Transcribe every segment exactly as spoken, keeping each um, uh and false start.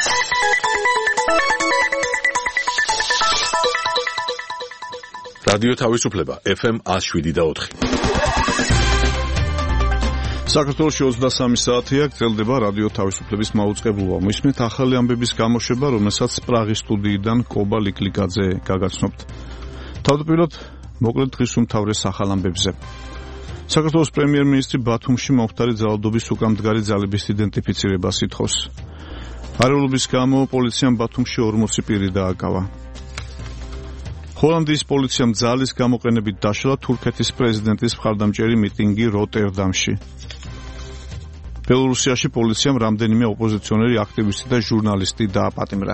რადიო თავისუფლება ეფ ემ one oh seven და four. საქართველოში ოცდასამი საათია გრძელდება რადიო თავისუფლების მაუწყებლობა. მისმით ახალი ამბების გამოშვება, რომელსაც პრაღის სტუდიიდან კობა ლიკლიკაძე გაგაცნობთ. თავდაპირველად მოკლედ დღის უმთავრეს ახალ ამბებზე. საქართველოს პრემიერ-მინისტრი ბათუმში მომხდარი ძალადობის უკანმდგარი ძალების იდენტიფიცირებას ითხოვს. არეულობის გამო პოლიციამ ბათუმში ორმოცი პირი დააკავა. ჰოლანდიის პოლიციამ ძალის გამოყენებით დაშალა თურქეთის პრეზიდენტის მხარდამჭერი მიტინგი როტერდამში. ბელორუსიაში პოლიციამ რამდენიმე ოპოზიციონერი აქტივისტი და ჟურნალისტი დააპატიმრა.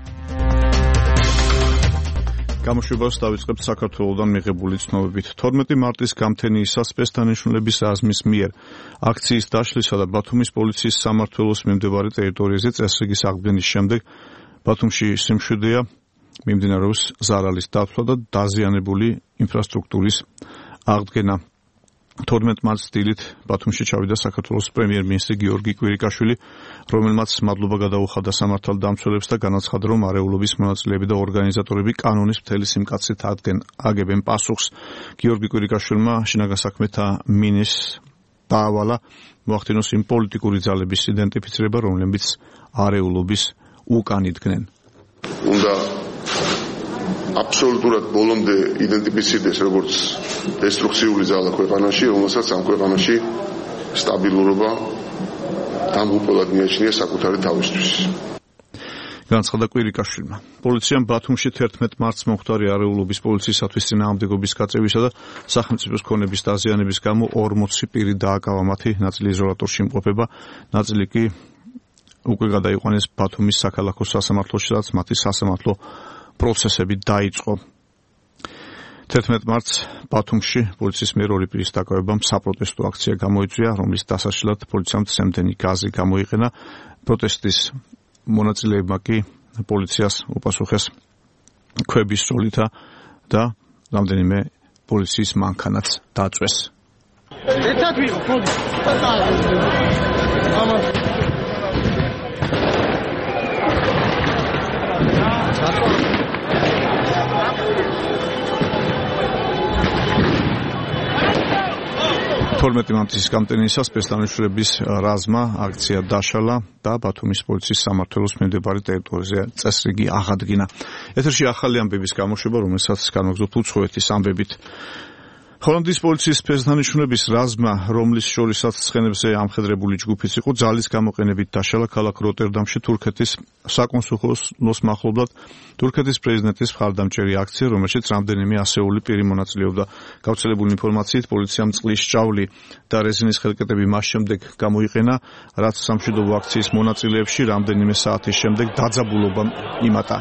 გამოშვებას დავიწყებთ საქართველოსთან მიღებული ცნობებით. თორმეტი მარტის გამთენიისა სპეცდანიშნულების რაზმის მიერ აქციის დაშლისა და ბათუმის პოლიციის სამმართველოს მიმდებარე ტერიტორიაზე წესრიგის აღდგენის შემდეგ ბათუმში სიმშვიდეა მიმდინარეობს ზარალის დათვლა და დაზიანებული ინფრასტრუქტურის აღდგენა. თორმეტ მარტს დილით ბათუმში ჩავიდა საქართველოს პრემიერ-მინისტრი გიორგი კვირიკაშვილი, რომელმაც მადლობა გადაუხადა სამართალ დამცველებს და განაცხადა, რომ არეულობის მონაწილეები და ორგანიზატორები კანონის მთელი სიმკაცრით აგებენ პასუხს. გიორგი კვირიკაშვილმა შინაგან საქმეთა მინისტრს დაავალა მოახდინოს იმ პოლიტიკური ძალების იდენტიფიცირება, რომლებიც არეულობის უკან იდგნენ. უნდა აბსოლუტურად ბოლომდე იდენტიფიცირდეს როგორც დესტრუქციული ძალა ქვეყანაში, რომელსაც ამ ქვეყანაში სტაბილურობა დამღუპულად მიაჩნია საკუთარი თავისთვის. განაცხადა კვირიკაშვილმა. პოლიციამ ბათუმში თერთმეტ მარტს მომხდარი არეულობის პოლიციისათვის წინააღმდეგობის გაწევისა და სახელმწიფოს ქონების დაზიანების გამო ორმოცი პირი დააკავა. მათი ნაწილი იზოლატორში იმყოფება, ნაწილი კი უკვე გადაიყვანეს ბათუმის საქალაქო სასამართლოში, სადაც მათი სასამართლო პროცესები დაიწყო. თერთმეტ მარტს ბათუმში პოლიციის მიერ ორი პირის დაკავებამ საპროტესტო აქცია გამოიწვია, რომლის დასაშლად პოლიციამ ცემდენი გაზი გამოიყენა. პროტესტის მონაწილეებმა კი პოლიციას უპასუხეს ქვების სროლითა და რამდენიმე პოლიციის მანქანაც დაწვეს. თორმეტი მარტის გამტენისა სპეცდანიშნულების რაზმა აქცია დაშალა და ბათუმის პოლიციის სამმართველოს მიმდებარე ტერიტორიაზე წესრიგი აღადგინა. ეთერში ახალი ამბების გამოშვება, რომელსაც განვაგრძობთ უცხოეთის ამბებით. ჰოლანდიის პოლიციის სპეცდანიშნულების რაზმა, რომლის შორისაც ცხენებზე ამხედრებული ჯგუფიც იყო, ძალის გამოყენებით დაშალა ქალაქ როტერდამში თურქეთის საკონსულოს მახლობლად თურქეთის პრეზიდენტის მხარდამჭერი აქცია, რომელშიც რამდენიმე ასეული პირი მონაწილეობდა. გავრცელებული ინფორმაციით პოლიციამ წყლის ჭავლი და რეზინის ხელკეტები მას შემდეგ გამოიყენა, რაც სამშვიდობო აქციის მონაწილეებში რამდენიმე საათის შემდეგ დაძაბულობა იმატა.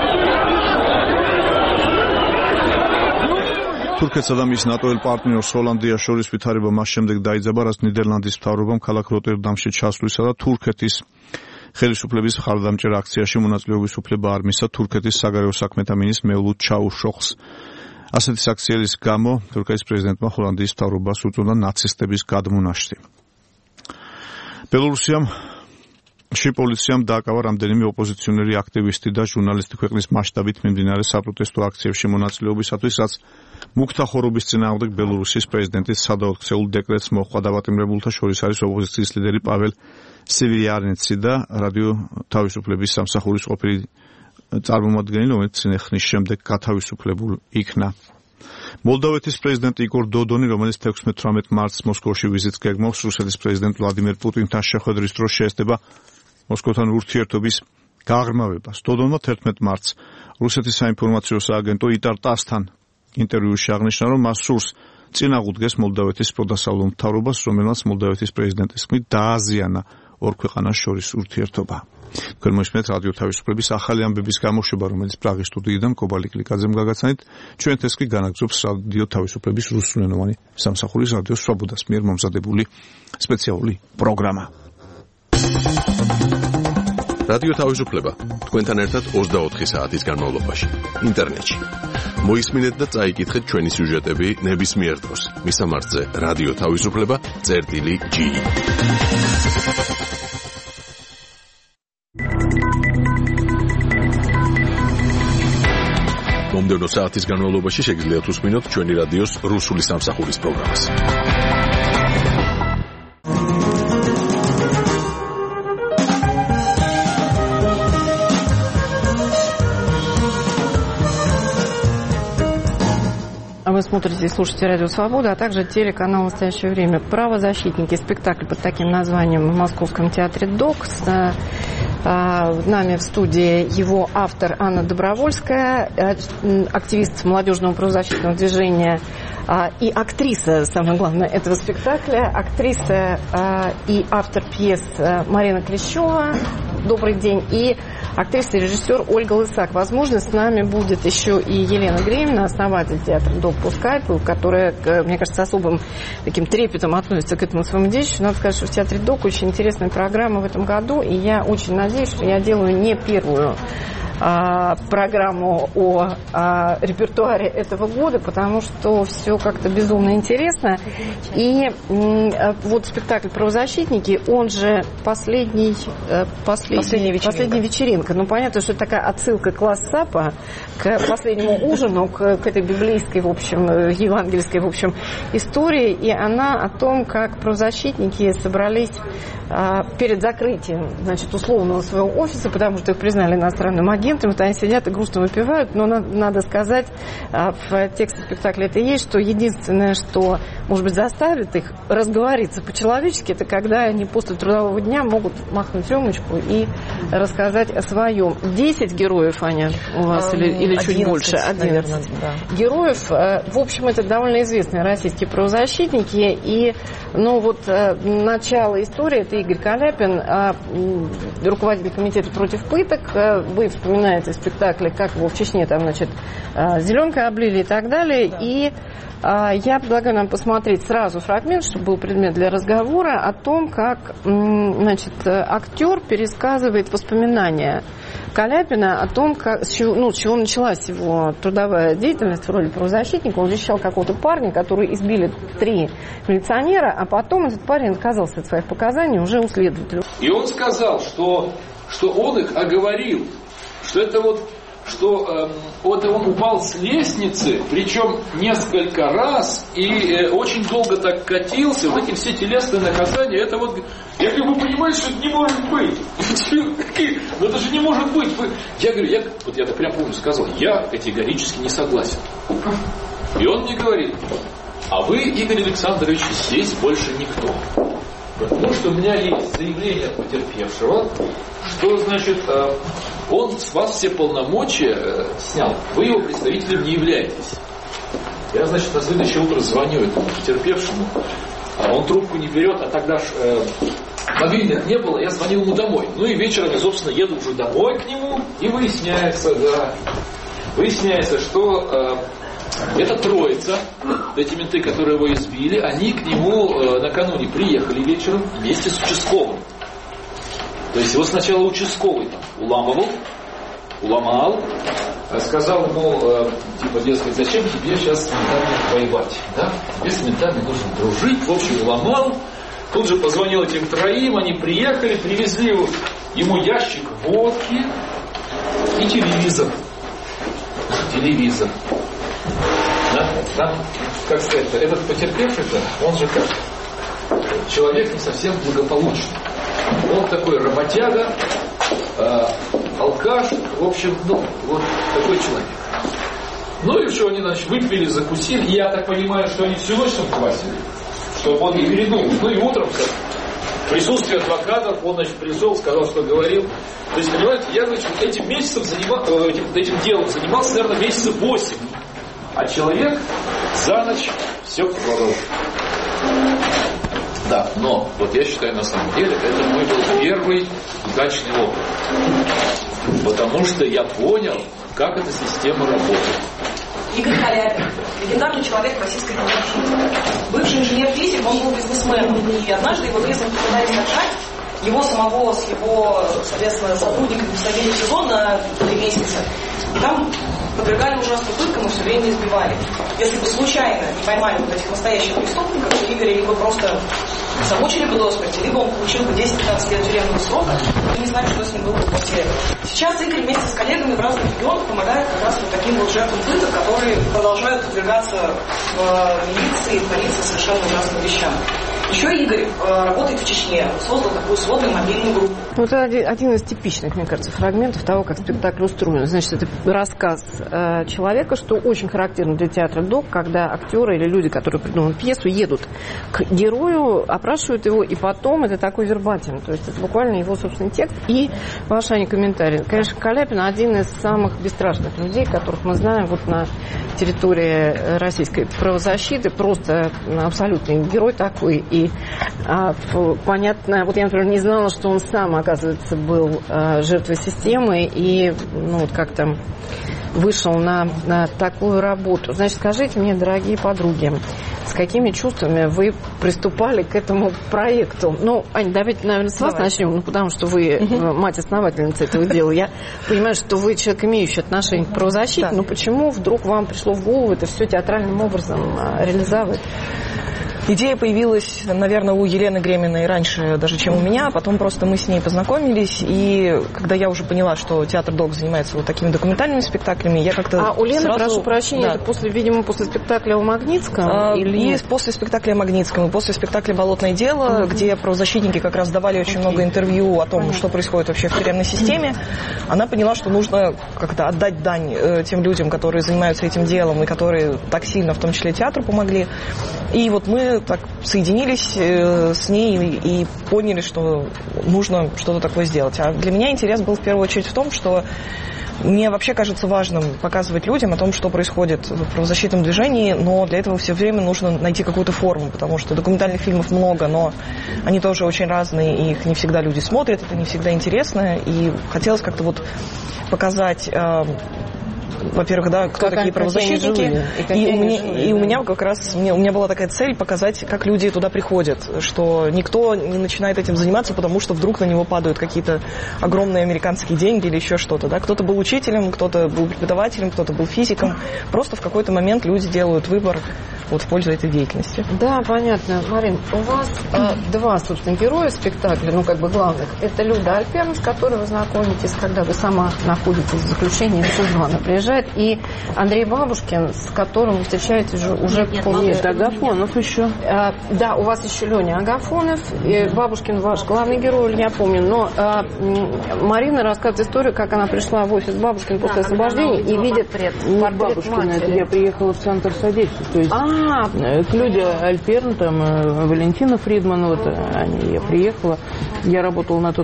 თურქეთსა და მის ნატოელ პარტნიორს ჰოლანდიას შორის ვითარება მას შემდეგ დაიძაბა, რაც ნიდერლანდის მთავრობამ ქალაქ როტერდამში ჩასვლისა და თურქეთის ხელისუფლების მხარდამჭერ აქციაში მონაწილეობის უფლება არ მისცა თურქეთის საგარეო საქმეთა მინისტრს მევლութ ჩაუშოხს. ასეთი საქციელის გამო თურქეთის პრეზიდენტმა ჰოლანდიის მთავრობას უწოდა ნაცისტების გადმონაშთი. ბელორუსიამ ში პოლიციამ დააკავა რამდენიმე ოპოზიციონერი აქტივისტი და ჟურნალისტი ქვეყნის მასშტაბით მიმდინარე საპროტესტო აქციებში მონაწილეობისათვის, რაც მუქთა ხორობის წინააღმდეგ ბელორუსის პრეზიდენტის სადაოქცეულ დეკრეტს მოჰყვა. დავატიმრებულთა შორის არის ოპოზიციის ლიდერი პაվել სევიარნეცი და რადიო თავისუფლების სამსახურის ყოფილი წარმომადგენელი, რომელიც ხნის შემდეგ გათავისუფლებულ იქნა. მოლდოვეთის პრეზიდენტი იგორ დოდონი, რომელიც თექვსმეტ-თვრამეტ მარტს მოსკოვში ვიზიტს გეგმავს, რუსეთის პრეზიდენტ ვლადიმერ პუტინთან შეხვედრის დროს შეესწება მოსკოვთან ურთიერთობის გაღრმავებას. დოდონმა თერთმეტ მარტს რუსეთის საინფორმაციო სააგენტო იტარ-ტასთან ინტერვიუში აღნიშნა, რომ მას სურს წინ აღუდგეს მოლდოვეთის პროდასავლურ მთავრობას, რომელმაც მოლდოვეთის პრეზიდენტის ხმით დააზიანა ორ ქვეყანას შორის ურთიერთობა. თქვენ მოისმენთ რადიო თავისუფლების ახალი ამბების გამოშვება, რომელიც პრაღის სტუდიიდან კობა ლიკლიკაძემ გაგაცანით. ჩვენთ ეს კი განაგრძობს რადიო თავისუფლების რუსულენოვანი სამსახურის რადიო სვაბოდას მიერ მომზადებული სპეციალური პროგრამა. რადიო თავისუფლება თქვენთან ერთად ოცდაოთხი საათის განმავლობაში ინტერნეტში. მოისმინეთ და წაიკითხეთ ჩვენი სიუჟეტები ნებისმიერ დროს. მისამართზე რადიო თავისუფლება წერტილი ჯი. მომდევნო საათის განმავლობაში შეგიძლიათ უსმინოთ ჩვენი რადიოს რუსული სამსახურის პროგრამას. Вы смотрите и слушаете Радио Свобода, а также телеканал «Настоящее время». «Правозащитники». Спектакль под таким названием в Московском театре ДОК. С а, нами в студии его автор Анна Добровольская, активист молодежного правозащитного движения а, и актриса, самое главное, этого спектакля. Актриса а, и автор пьес Марина Клещева. Добрый день. И актриса и режиссер Ольга Лысак. Возможно, с нами будет еще и Елена Гремина, основатель театра ДОК по скайпу, которая, мне кажется, с особым таким трепетом относится к этому своему детищу. Надо сказать, что в театре ДОК очень интересная программа в этом году, и я очень надеюсь, что я делаю не первую а, программу о а, репертуаре этого года, потому что все как-то безумно интересно. И м, вот спектакль «Правозащитники», он же последний, последний, последняя вечеринка. Последняя вечеринка. Ну, понятно, что это такая отсылка к Лассапа, к последнему ужину, к, к этой библейской, в общем, евангельской, в общем, истории. И она о том, как правозащитники собрались а, перед закрытием, значит, условного своего офиса, потому что их признали иностранным агентом. Вот они сидят и грустно выпивают, но надо, надо сказать, а, в тексте спектакля это есть, что единственное, что, может быть, заставит их разговориться по-человечески, это когда они после трудового дня могут махнуть рюмочку и рассказать о своем. Десять героев, Аня, у вас, а, или, или чуть больше? одиннадцать, наверное, да. Героев. В общем, это довольно известные российские правозащитники. И, ну, вот, начало истории, это Игорь Каляпин, руководитель комитета против пыток. Вы вспоминаете в спектакле, как его в Чечне там, значит, зеленкой облили и так далее. И я предлагаю нам посмотреть сразу фрагмент, чтобы был предмет для разговора, о том, как, значит, актер пересказывает воспоминания Каляпина о том, как, с, чего, ну, с чего началась его трудовая деятельность в роли правозащитника. Он защищал какого-то парня, который избили три милиционера, а потом этот парень отказался от своих показаний уже у следователя. И он сказал, что, что он их оговорил, что это вот что э, вот он упал с лестницы, причем несколько раз, и э, очень долго так катился, вот эти все телесные наказания, это вот, я говорю, вы понимаете, что это не может быть? Ну это же не может быть. Я говорю, я, вот я так прям помню сказал, я категорически не согласен. И он мне говорит, а вы, Игорь Александрович, здесь больше никто. Потому что у меня есть заявление потерпевшего, что, значит, он с вас все полномочия снял. Вы его представителем не являетесь. Я, значит, на следующее утро звоню этому потерпевшему, а он трубку не берет, а тогда ж э, мобильных не было, я звонил ему домой. Ну и вечером я, собственно, еду уже домой к нему, и выясняется, да, выясняется, что... Э, Это троица, эти менты, которые его избили, они к нему э, накануне приехали вечером вместе с участковым. То есть его сначала участковый там, уламывал, уломал, сказал ему, э, типа, дескать, зачем тебе сейчас с ментами воевать? Да? Тебе с ментами нужно дружить. В общем, уломал. Тут же позвонил этим троим, они приехали, привезли ему ящик водки и телевизор. Телевизор. Да? Там, как сказать, этот потерпевший-то, он же как человек не совсем благополучный. Он такой работяга, э, алкаш, в общем, ну, вот такой человек. Ну и что, они, значит, выпили, закусили. И я так понимаю, что они всю ночь там квасили, чтобы он не передумал. Ну и утром в присутствии адвокатов он, значит, пришел, сказал, что говорил. То есть, понимаете, я, значит, этим месяцем занимался, этим, этим делом занимался, наверное, месяца восемь. А человек за ночь все продал. Да, но вот я считаю, на самом деле, это мой был первый удачный опыт. Потому что я понял, как эта система работает. Игорь Каляпин, легендарный человек российской правозащиты. Бывший инженер-физик, он был бизнесменом. И однажды его резко пытались сажать, его самого с его, соответственно, сотрудниками посадили в СИЗО на три месяца. И там подвергали ужасным пыткам и все время избивали. Если бы случайно не поймали вот этих настоящих преступников, то Игоря либо просто замучили бы до смерти, либо он получил бы десять-пятнадцать лет тюремного срока, и не знаю, что с ним было бы после Сейчас Игорь вместе с коллегами в разных регионах помогает как раз вот таким вот жертвам пыток, которые продолжают подвергаться в милиции и в полиции совершенно ужасным вещам. Еще Игорь э, работает в Чечне, создал такую сводную мобильную группу. Вот это один, один из типичных, мне кажется, фрагментов того, как спектакль устроен. Значит, это рассказ э, человека, что очень характерно для театра ДОК, когда актеры или люди, которые придумывают пьесу, едут к герою, опрашивают его, и потом это такой вербатим. То есть это буквально его собственный текст и ваши они комментарии. Конечно, Каляпин один из самых бесстрашных людей, которых мы знаем вот на территории российской правозащиты. Просто абсолютный герой такой. И а, понятно, вот я, например, не знала, что он сам, оказывается, был а, жертвой системы и, ну, вот как-то вышел на, на такую работу. Значит, скажите мне, дорогие подруги, с какими чувствами вы приступали к этому проекту? Ну, Ань, давайте, наверное, с вас Давай. начнем, ну, потому что вы угу. мать-основательница этого дела. Я понимаю, что вы человек, имеющий отношение к правозащите, да. но почему вдруг вам пришло в голову это все театральным образом реализовать? Идея появилась, наверное, у Елены Греминой раньше даже, чем у меня. Потом просто мы с ней познакомились. И когда я уже поняла, что театр ДОК занимается вот такими документальными спектаклями, я как-то А у Лены, сразу... прошу прощения, да. это после, видимо, после спектакля о Магнитском? А, или... И после спектакля о Магнитском, и после спектакля «Болотное дело», mm-hmm. где правозащитники как раз давали очень okay. много интервью о том, mm-hmm. что происходит вообще в тюремной системе. Mm-hmm. Она поняла, что нужно как-то отдать дань э, тем людям, которые занимаются этим делом, и которые так сильно, в том числе театру, помогли. И вот мы так соединились э, с ней и, и поняли, что нужно что-то такое сделать. А для меня интерес был в первую очередь в том, что мне вообще кажется важным показывать людям о том, что происходит в правозащитном движении, но для этого все время нужно найти какую-то форму, потому что документальных фильмов много, но они тоже очень разные, и их не всегда люди смотрят, это не всегда интересно, и хотелось как-то вот показать... Э, во-первых, да, кто как такие правозащитники. И, и, у меня, живые, и у меня как раз мне, у меня была такая цель показать, как люди туда приходят, что никто не начинает этим заниматься, потому что вдруг на него падают какие-то огромные американские деньги или еще что-то. Да? Кто-то был учителем, кто-то был преподавателем, кто-то был физиком. Просто в какой-то момент люди делают выбор вот, в пользу этой деятельности. Да, понятно. Марин, у вас э, два, собственно, героя спектакля, ну, как бы главных. Это Люда Альперн, с которой вы знакомитесь, когда вы сама находитесь в заключении, в СИЗО, она приезжает, и Андрей Бабушкин, с которым вы встречаетесь уже, уже нет, полвека. Нет, Агафонов еще. А, да, у вас еще Леня Агафонов, и Бабушкин ваш главный герой, я помню. Но а, Марина рассказывает историю, как она пришла в офис Бабушкин после да, освобождения и видит портрет, портрет Бабушкина. Это я приехала в Центр содействия. То есть а, к Люде Альперн, там, Валентина Фридман, вот они, я приехала. Я работала на тот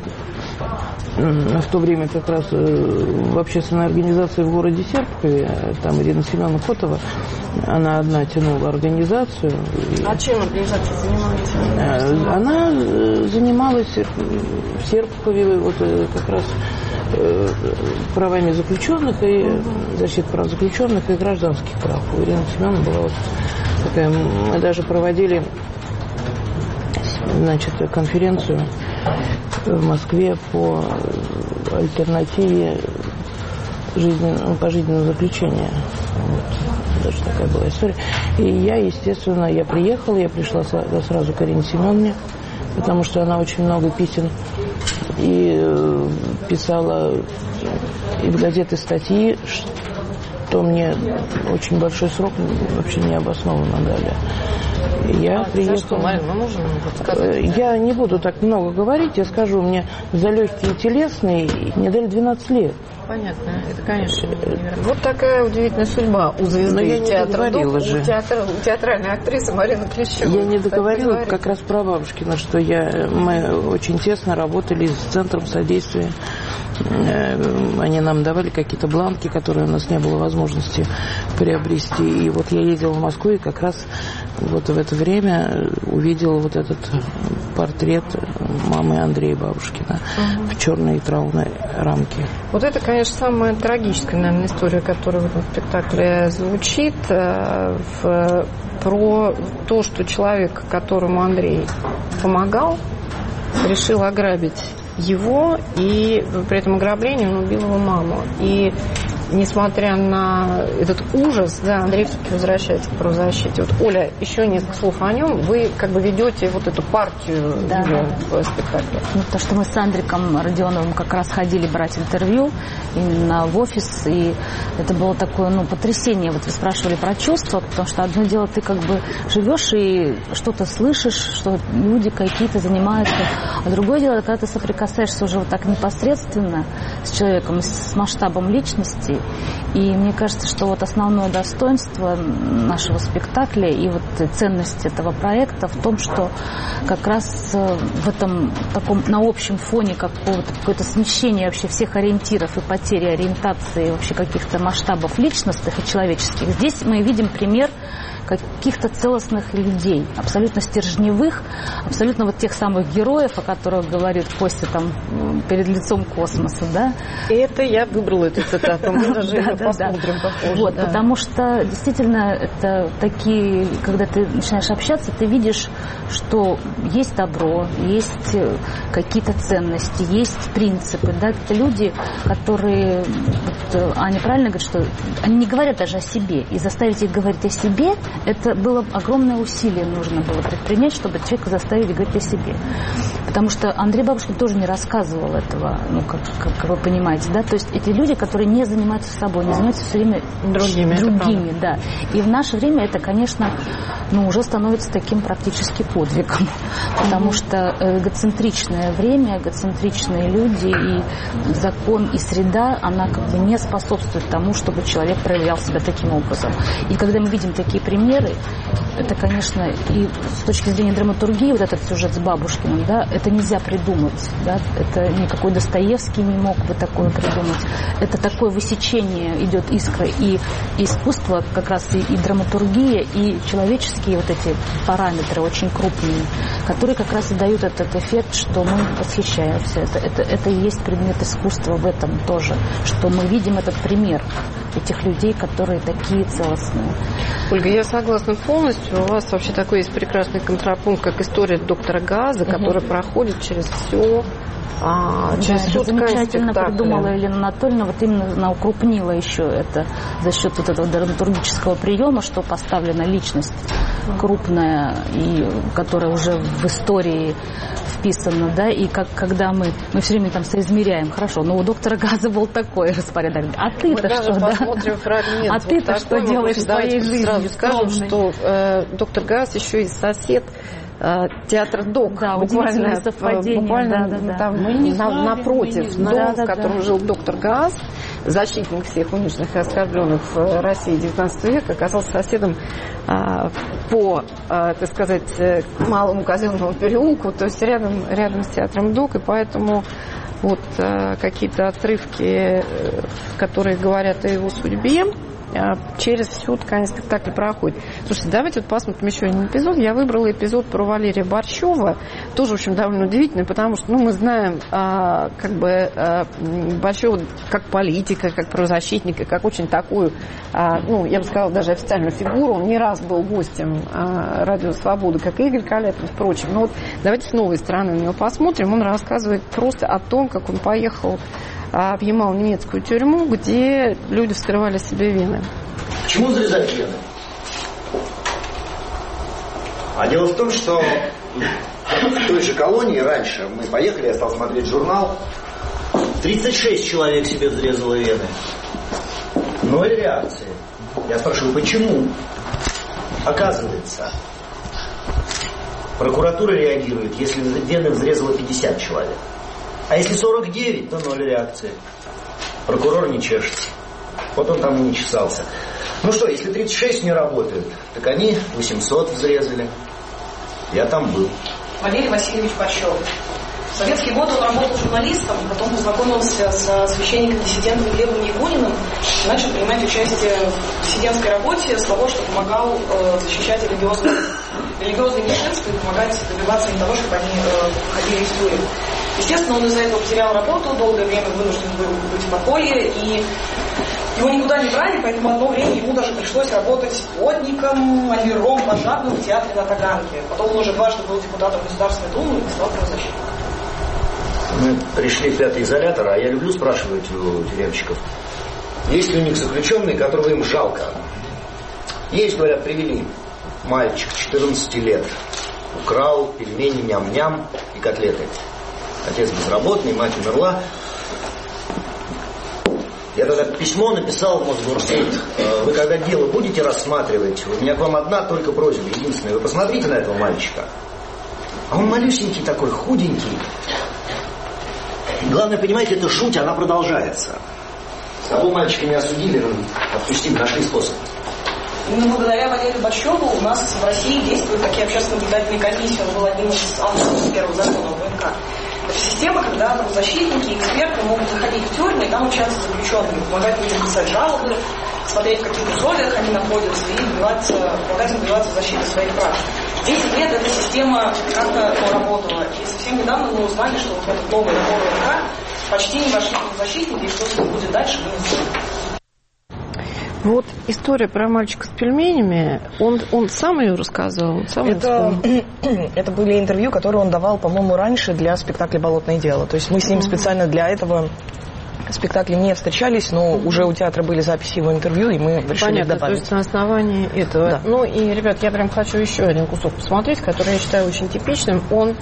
в то время как раз в общественной организации в городе Серпухове, там Ирина Семеновна Котова, она одна тянула организацию. А чем организация занималась? Она занималась в Серпухове вот как раз правами заключенных и защитой прав заключенных и гражданских прав. У Ирины Семеновны была вот такая, мы даже проводили, значит, конференцию в Москве по альтернативе жизненно, пожизненного заключения. Вот. Даже такая была история. И я, естественно, я приехала, я пришла сразу к Ирине Семеновне, потому что она очень много писем и писала и в газеты статьи, что мне очень большой срок вообще необоснованно дали. Я а приехала... что, Марина, ну, нужно сказать? Я не буду так много говорить, я скажу, мне за легкие телесные мне дали двенадцать лет. Понятно, это, конечно, невероятно. Вот такая удивительная судьба у звезды. Но я не театра договорила ДОК, же. У, театра, у театральной актрисы Марины Клещевой. Я не договорила как раз про Бабушкина, что я, мы очень тесно работали с Центром содействия. Они нам давали какие-то бланки, которые у нас не было возможности приобрести. И вот я ездила в Москву и как раз вот в это время увидела вот этот портрет мамы Андрея Бабушкина угу. в черной траурной рамке. Вот это, конечно, самая трагическая, наверное, история, которая в этом спектакле звучит, в, про то, что человек, которому Андрей помогал, решил ограбить его, и при этом ограблении он убил его маму. И несмотря на этот ужас, да, Андрей все-таки возвращается к правозащите. Вот, Оля, еще несколько слов о нем. Вы как бы ведете вот эту партию, да, его в спектакле. Ну, то, что мы с Андриком Родионовым как раз ходили брать интервью именно в офис, и это было такое, ну, потрясение. Вот вы спрашивали про чувства, потому что одно дело, ты как бы живешь и что-то слышишь, что люди какие-то занимаются, а другое дело, когда ты соприкасаешься уже вот так непосредственно с человеком, с масштабом личности. И мне кажется, что вот основное достоинство нашего спектакля и вот ценность этого проекта в том, что как раз в этом таком на общем фоне какого-то какое-то смещение вообще всех ориентиров и потери ориентации вообще каких-то масштабов личностных и человеческих. Здесь мы видим пример каких-то целостных людей, абсолютно стержневых, абсолютно вот тех самых героев, о которых говорит Костя там перед лицом космоса, да? И это я выбрала эту цитату, мы даже ее посмотрим попозже. Вот, потому что действительно это такие, когда ты начинаешь общаться, ты видишь, что есть добро, есть какие-то ценности, есть принципы, да? Это люди, которые, вот Аня правильно говорит, что они не говорят даже о себе, и заставить их говорить о себе, это было огромное усилие нужно было предпринять, чтобы человека заставить говорить о себе. Потому что Андрей Бабушкин тоже не рассказывал этого, ну, как, как, как вы понимаете, да, то есть эти люди, которые не занимаются собой, не занимаются все время другими, другими, да. И в наше время это, конечно, ну, уже становится таким практически подвигом, потому что эгоцентричное время, эгоцентричные люди и закон, и среда, она как бы не способствует тому, чтобы человек проявлял себя таким образом. И когда мы видим такие примеры, это, конечно, и с точки зрения драматургии, вот этот сюжет с Бабушкиным, да, это нельзя придумать, да, это никакой Достоевский не мог бы такое придумать. Это такое высечение идет искры, и искусство как раз и, и драматургия, и человеческие вот эти параметры очень крупные, которые как раз и дают этот эффект, что мы восхищаемся. Это, это, это и есть предмет искусства в этом тоже, что мы видим этот пример этих людей, которые такие целостные. Ольга, я согласна полностью. У вас вообще такой есть прекрасный контрапункт, как история доктора Газа, угу. которая проходит через все. А, через да, всю замечательно придумала Елена Анатольевна, вот именно она укрупнила еще это за счет вот этого драматургического приема, что поставлена личность крупная, и которая уже в истории вписана, да, и как когда мы, мы все время там соизмеряем, хорошо, но у доктора Газа был такой распорядок, а ты-то что, да? Фрагмент, а вот ты-то что делаешь в своей жизни? Сразу скажем, что э, доктор Газ еще и сосед театр Док, да, буквально, да, буквально да, да. там на, напротив дома, да, да, в котором да. жил доктор Газ, защитник всех униженных и оскорбленных в России девятнадцатого века, оказался соседом а, по, а, так сказать, к Малому Казенному переулку, то есть рядом, рядом с театром Док, и поэтому вот а, какие-то отрывки, которые говорят о его судьбе, через всю ткань спектакля проходит. Слушайте, давайте вот посмотрим еще один эпизод. Я выбрала эпизод про Валерия Борщева. Тоже, в общем, довольно удивительный, потому что, ну, мы знаем, а, как бы, а, Борщева как политика, как правозащитника, как очень такую, а, ну, я бы сказала, даже официальную фигуру. Он не раз был гостем а, Радио Свободы, как и Игорь Каляпин, впрочем. Но вот давайте с новой стороны на него посмотрим. Он рассказывает просто о том, как он поехал в Ямал-Ненецкую тюрьму, где люди вскрывали себе вены. Почему зарезать вены? А дело в том, что в той же колонии раньше мы поехали, я стал смотреть журнал, тридцать шесть человек себе зарезало вены. Ноль реакции. Я спрашиваю, почему? Оказывается, прокуратура реагирует, если вены взрезало пятьдесят человек. А если сорок девять, то ноль реакции. Прокурор не чешется. Вот он там и не чесался. Ну что, если тридцать шесть не работают, так они восемьсот взрезали. Я там был. Валерий Васильевич Борщев. В советские годы он работал журналистом, потом познакомился с священником-диссидентом Глебом Якуниным и начал принимать участие в диссидентской работе с того, что помогал э, защищать религиозные, религиозные меньшинства и помогать добиваться им того, чтобы они э, ходили из тюрем. Естественно, он из-за этого потерял работу, долгое время вынужден был быть в покое, и его никуда не брали, поэтому одно время ему даже пришлось работать плотником, маляром, пожарным в театре на Таганке. Потом он уже дважды был депутатом Государственной Думы и стал правозащитником. Мы пришли в пятый изолятор, а я люблю спрашивать у тюремщиков, Есть у них заключенные, которого им жалко. Есть, говорят, привели мальчик четырнадцати лет. Украл пельмени, ням-ням и котлеты. Отец безработный, мать умерла. Я тогда письмо написал в Мосгорсуд. Вы когда дело будете рассматривать, у меня к вам одна только просьба, единственная. Вы посмотрите на этого мальчика. А он малюсенький такой, худенький. Главное, понимаете, это жуть, она продолжается. Того мальчика не осудили, но отпустили, нашли способ. Именно благодаря Валерию Борщеву у нас в России действуют такие общественно-наблюдательные комиссии. Он был одним из авторов первого закона ВНК. Это система, когда правозащитники и эксперты могут заходить в тюрьмы и там общаться с заключенными, помогать людям писать жалобы, смотреть, в каких условиях они находятся и добиваться, помогать им добиваться защиты своих прав. Десять лет эта система как-то работала. И совсем недавно мы узнали, что вот этот новый набор ВНК почти не вошли в защитники, и что с ним будет дальше, мы не знаем. Вот история про мальчика с пельменями, он, он сам ее рассказывал? Он сам это, это были интервью, которые он давал, по-моему, раньше для спектакля «Болотное дело». То есть мы с ним специально для этого спектакля не встречались, но уже у театра были записи его интервью, и мы решили Понятно, добавить. То есть на основании этого. Да. Ну и, ребят, я прям хочу еще один кусок посмотреть, который я считаю очень типичным. Он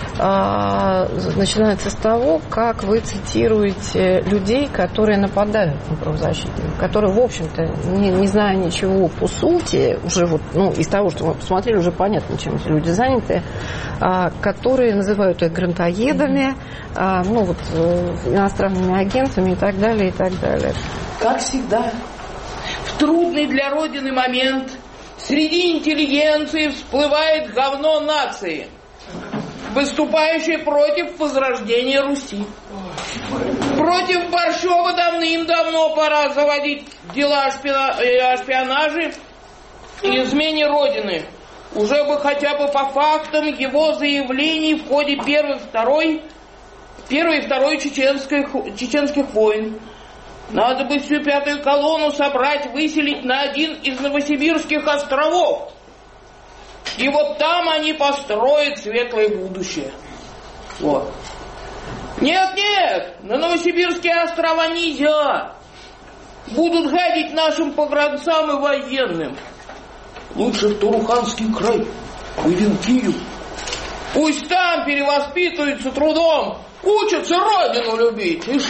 а, начинается с того, как вы цитируете людей, которые нападают на правозащитников, которые, в общем-то, не, не зная ничего по сути, уже вот, ну, из того, что мы посмотрели, уже понятно, чем эти люди заняты, а, которые называют их грантоедами, а, ну вот, иностранными агентами и так далее, и так далее. Как всегда, в трудный для Родины момент среди интеллигенции всплывает говно нации, выступающее против возрождения Руси. Против Борщева давным-давно пора заводить дела о шпионаже и измене Родины. Уже бы хотя бы по фактам его заявлений в ходе первой, второй, первой и второй чеченских, чеченских войн. Надо бы всю пятую колонну собрать, выселить на один из Новосибирских островов. И вот там они построят светлое будущее. Вот. Нет, нет, на Новосибирские острова нельзя. Будут гадить нашим погранцам и военным. Лучше в Туруханский край, в Ивенкию. Пусть там перевоспитываются трудом, учатся родину любить. Ишь.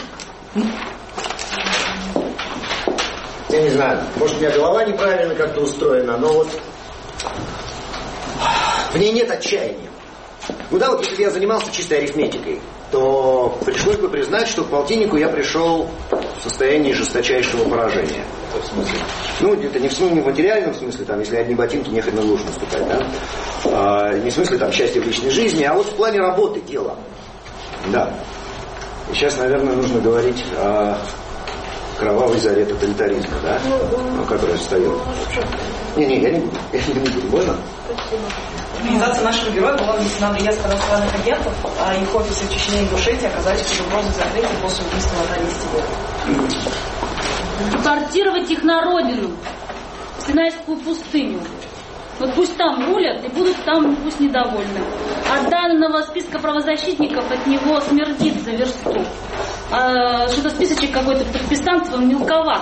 Я не знаю, может, у меня голова неправильно как-то устроена, но вот в ней нет отчаяния. Ну да, вот если бы я занимался чистой арифметикой, то пришлось бы признать, что к полтиннику я пришел в состоянии жесточайшего поражения. В смысле? Ну, это не в, не в материальном смысле, там, если одни ботинки, нехрен на лужу наступать, да? А, не в смысле там счастья в личной жизни, а вот в плане работы дела. Да. И сейчас, наверное, нужно говорить о кровавой заре тоталитаризма, да? Ну, которая встает. Не-не, я не буду. Я не буду. Можно? Организация нашего героя была внесена в реестр иностранных агентов, а их офисы в Чечне и Ингушетии оказались под угрозой закрытия после убийства Натальи Стебель. Депортировать их на родину, в Синайскую пустыню. Вот пусть там рулят и будут там пусть недовольны. От данного списка правозащитников от него смердит за версту. А, что-то списочек какой-то подписанцев мелковат.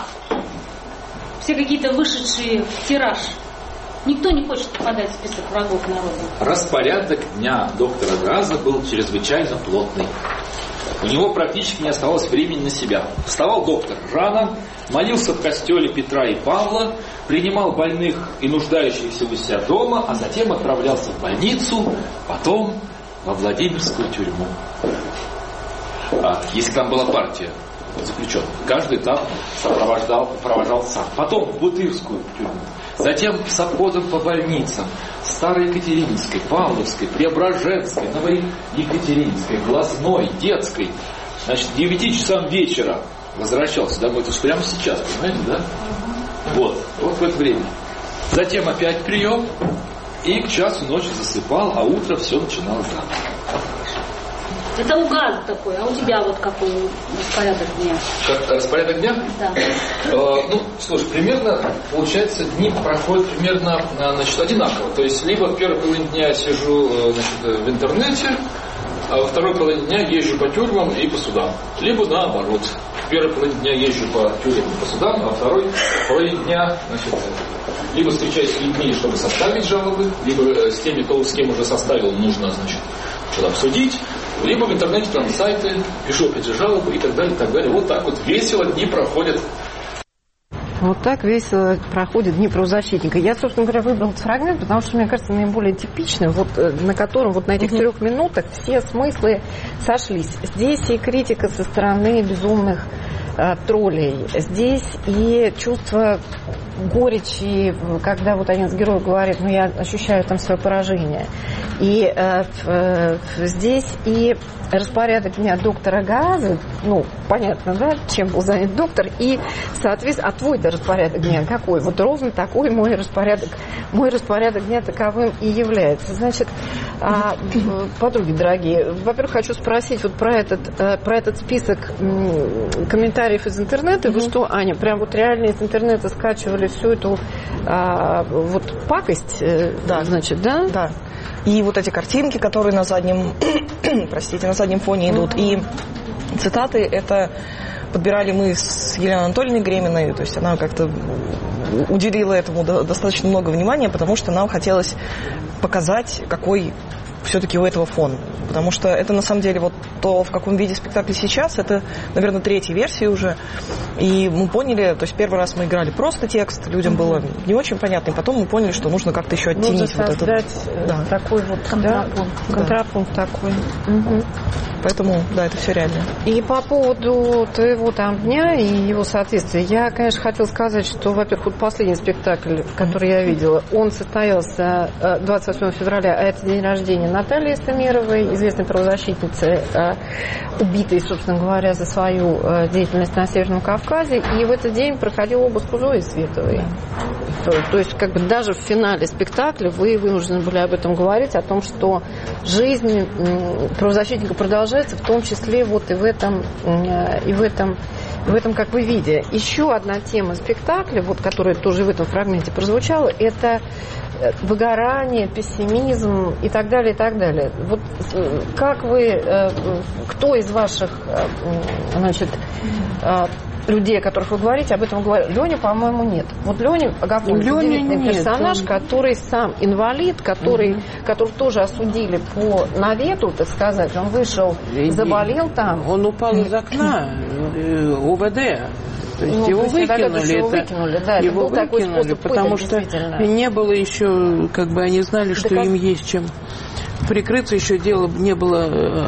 Все какие-то вышедшие в тираж. Никто не хочет попадать в список врагов народа. Распорядок дня доктора Граза был чрезвычайно плотный. У него практически не оставалось времени на себя. Вставал доктор рано, молился в костеле Петра и Павла, принимал больных и нуждающихся у себя дома, а затем отправлялся в больницу, потом во Владимирскую тюрьму. А, если там была партия заключенных, каждый этап сопровождал, провожал сам. Потом в Бутырскую тюрьму. Затем с обходом по больницам. Старой Екатерининской, Павловской, Преображенской, Новоекатерининской, Глазной, Детской. Значит, к девяти часам вечера возвращался домой. Это же прямо сейчас, понимаете, да? Вот, вот в это время. Затем опять прием. И к часу ночи засыпал, а утро все начиналось заново. Это угаз такой, а у тебя вот какой распорядок дня? Как, распорядок дня? Да. Э, ну, слушай, примерно, получается, дни проходят примерно, значит, одинаково. То есть, либо в первой половине дня я сижу, значит, в интернете, а во второй половине дня езжу по тюрьмам и по судам. Либо наоборот. В первой половине дня езжу по тюрьмам и по судам, а во второй половине дня, значит, либо встречаюсь с людьми, чтобы составить жалобы, либо с теми, кто с кем уже составил, нужно, значит, что-то обсудить, либо в интернете там сайты, пишу опять же жалобы и так далее, и так далее. Вот так вот весело дни проходят. Вот так весело проходят дни правозащитника. Я, собственно говоря, выбрал этот фрагмент, потому что, мне кажется, наиболее типичным, вот, на котором вот на этих угу. трех минутах все смыслы сошлись. Здесь и критика со стороны безумных э, троллей, здесь и чувство горечи, когда вот один из героев говорит, ну я ощущаю там свое поражение. И э, э, здесь и распорядок дня доктора Гаазы, ну, понятно, да, чем был занят доктор, и, соответственно, а твой-то распорядок дня какой? Вот ровно такой мой распорядок, мой распорядок дня таковым и является. Значит, а, подруги дорогие, во-первых, хочу спросить вот про этот, про этот список комментариев из интернета. Вы что, Аня, прям вот реально из интернета скачивали всю эту а, вот пакость, да, значит, да? Да. И вот эти картинки, которые на заднем, простите, на заднем фоне идут, и цитаты, это подбирали мы с Еленой Анатольевной Греминой, то есть она как-то уделила этому достаточно много внимания, потому что нам хотелось показать, какой все-таки у этого фон. Потому что это, на самом деле, вот то, в каком виде спектакль сейчас, это, наверное, третья версия уже. И мы поняли, то есть первый раз мы играли просто текст, людям было не очень понятно, и потом мы поняли, что нужно как-то еще оттенить нужно вот создать этот... Да. такой вот контрапункт, да, контрапункт да. такой. Угу. Поэтому, да, это все реально. И по поводу твоего там дня и его соответствия, я, конечно, хотела сказать, что, во-первых, вот последний спектакль, который я видела, он состоялся двадцать восьмого февраля, а это день рождения Натальи Стамировой, известной правозащитницы, убитой, собственно говоря, за свою деятельность на Северном Кавказе, и в этот день проходил обыск у Зои Световой. То, то есть, как бы даже в финале спектакля вы вынуждены были об этом говорить, о том, что жизнь правозащитника продолжается, в том числе вот и в этом, и в этом, в этом как бы виде. Еще одна тема спектакля, вот, которая тоже в этом фрагменте прозвучала, это выгорание, пессимизм и так далее, и так далее. Вот как вы, кто из ваших, значит, людей, о которых вы говорите, об этом говорят? Леня, по-моему, нет. Вот Леня Агафонов, удивительный нет, персонаж, он... который сам инвалид, который, угу. который тоже осудили по навету, так сказать. Он вышел, заболел там. Он упал из окна УВД. То есть ну, его выкинули, это, его выкинули, да, его это выкинули, потому что не было еще, как бы они знали, что как... им есть чем прикрыться, еще дело не было,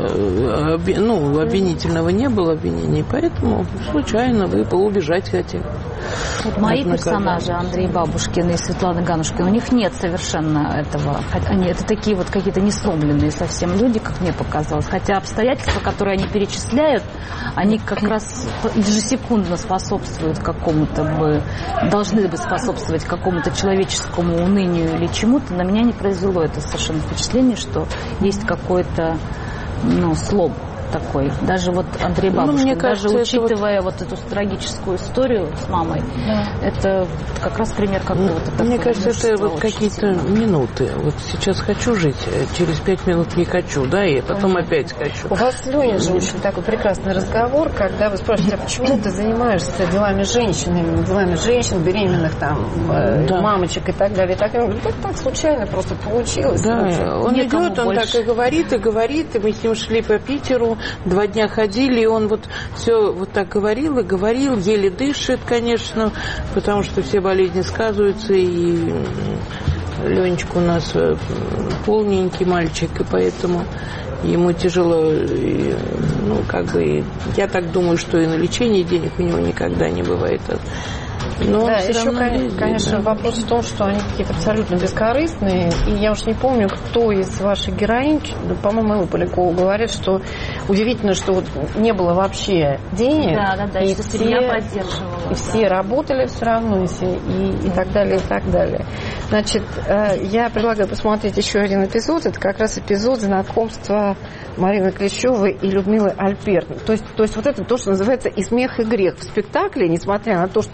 ну, обвинительного не было обвинений, поэтому случайно выпал, убежать хотел. Вот мои персонажи, Андрей Бабушкин и Светлана Ганушкина, у них нет совершенно этого. Они, это такие вот какие-то несломленные совсем люди, как мне показалось. Хотя обстоятельства, которые они перечисляют, они как раз ежесекундно способствуют какому-то бы, должны бы способствовать какому-то человеческому унынию или чему-то. На меня не произвело это совершенно впечатление, что есть какой-то, ну, слом такой. Даже вот Андрей Бабушкин, ну, мне кажется, даже учитывая вот... вот эту трагическую историю с мамой, да. это как раз пример какого-то такого. Мне кажется, это вот какие-то минуты. Вот сейчас хочу жить, через пять минут не хочу, да, и потом mm-hmm. опять хочу. У вас с Леней же очень такой прекрасный разговор, когда вы спрашиваете, а почему ты занимаешься делами женщин, делами женщин, беременных там, да. мамочек и так далее. И так, и он говорит, так, так случайно просто получилось. Да, он идет, он больше. Так и говорит, и говорит, и мы с ним шли по Питеру, два дня ходили, и он вот все вот так говорил и говорил, еле дышит, конечно, потому что все болезни сказываются, и Ленечка у нас полненький мальчик, и поэтому ему тяжело, и, ну, как бы, я так думаю, что и на лечение денег у него никогда не бывает. Но да, еще, ездит, конечно, да. вопрос в том, что они какие-то абсолютно бескорыстные. И я уж не помню, кто из ваших героинь, по-моему, Элла Полякова говорит, что удивительно, что вот не было вообще денег. Да, да, да, и что все, семья поддерживала. И да. все работали все равно, и, и, и так далее, и так далее. Значит, я предлагаю посмотреть еще один эпизод. Это как раз эпизод знакомства Марины Клещевой и Людмилы Альперт. То есть, то есть вот это то, что называется и смех, и грех в спектакле, несмотря на то, что он, в общем,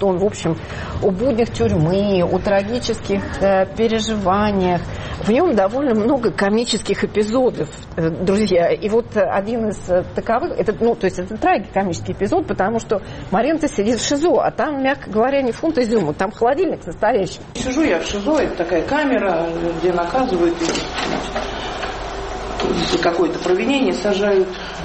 общем, о буднях тюрьмы, о трагических э, переживаниях. В нем довольно много комических эпизодов, э, друзья. И вот один из таковых, это, ну, то есть это трагикомический эпизод, потому что Марина-то сидит в ШИЗО, а там, мягко говоря, не фунт изюма, там холодильник настоящий. Сижу я в ШИЗО, это такая камера, где наказывают и, значит, за какое-то провинение сажают.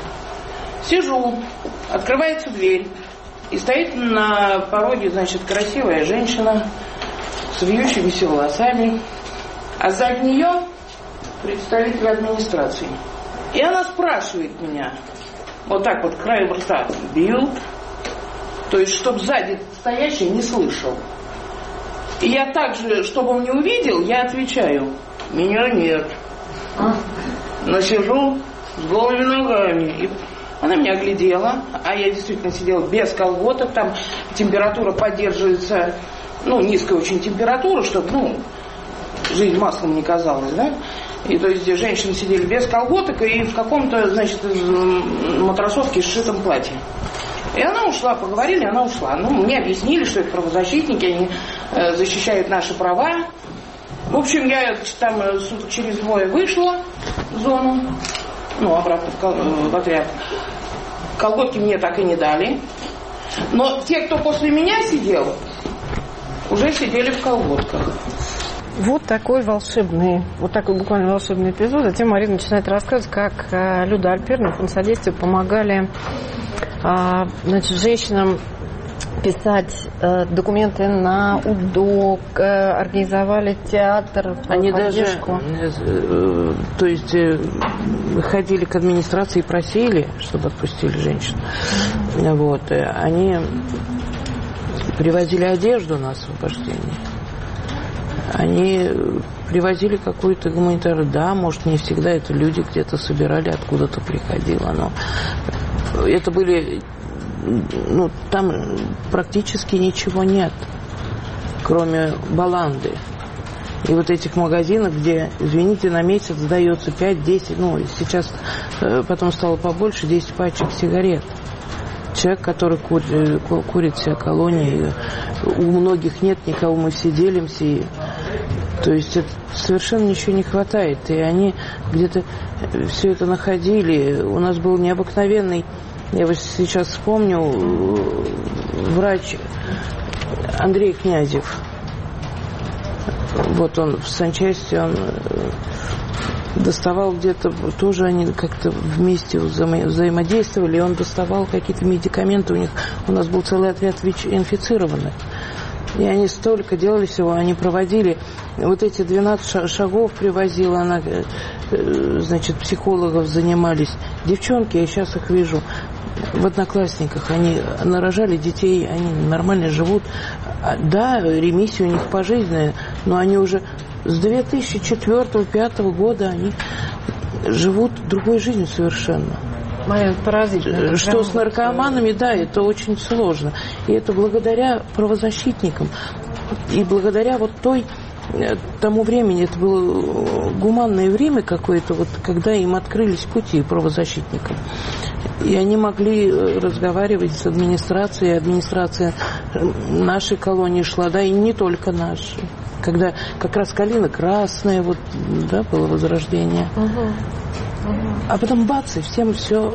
Сижу, открывается дверь, и стоит на пороге, значит, красивая женщина с вьющимися волосами, а сзади нее представитель администрации. И она спрашивает меня, вот так вот краем рта бьют, то есть, чтобы сзади стоящий не слышал. И я также, чтобы он не увидел, я отвечаю, меня нет. Но сижу с голыми ногами. И она меня оглядела, а я действительно сидела без колготок, там температура поддерживается, ну, низкая очень температура, чтобы, ну, жизнь маслом не казалась, да? И то есть женщины сидели без колготок и в каком-то, значит, матросовке сшитом платье. И она ушла, поговорили, она ушла. Ну, мне объяснили, что это правозащитники, они э, защищают наши права. В общем, я там суток через двое вышла в зону, ну, обратно в, в отряд. Колготки мне так и не дали. Но те, кто после меня сидел, уже сидели в колготках. Вот такой волшебный, вот такой буквально волшебный эпизод. Затем Марина начинает рассказывать, как э, Люда Альперна в фонд-содействии помогали э, значит, женщинам писать э, документы на УДОК, э, организовали театр, они поддержку. Даже, э, то есть, э, ходили к администрации и просили, чтобы отпустили женщин. Вот, э, они привозили одежду на освобождение. Они привозили какую-то гуманитарную... Да, может, не всегда это люди где-то собирали, откуда-то приходило, но это были... Ну, там практически ничего нет, кроме баланды. И вот этих магазинов, где, извините, на месяц сдается пять-десять, ну, сейчас потом стало побольше, десять пачек сигарет. Человек, который курит, курит вся колония, у многих нет никого, мы все делимся. И, то есть это совершенно ничего не хватает. И они где-то все это находили. У нас был необыкновенный, я вот сейчас вспомню, врач Андрей Князев. Вот он в санчасти, он доставал где-то, тоже они как-то вместе вза- взаимодействовали, и он доставал какие-то медикаменты, у них, у нас был целый отряд инфицированных. И они столько делали всего, они проводили, вот эти двенадцать шагов привозила она, значит, психологов занимались. Девчонки, я сейчас их вижу, в Одноклассниках, они нарожали детей, они нормально живут. Да, ремиссия у них пожизненная, но они уже с две тысячи четвёртого — две тысячи пятого года они живут другой жизнью совершенно. Марина, поразительно. Что с наркоманами, да, это очень сложно. И это благодаря правозащитникам. И благодаря вот той, тому времени, это было гуманное время какое-то, вот, когда им открылись пути правозащитникам. И они могли разговаривать с администрацией, и администрация нашей колонии шла, да, и не только нашей. Когда как раз калина красная, вот, да, было возрождение. Угу. А потом бац, и всем все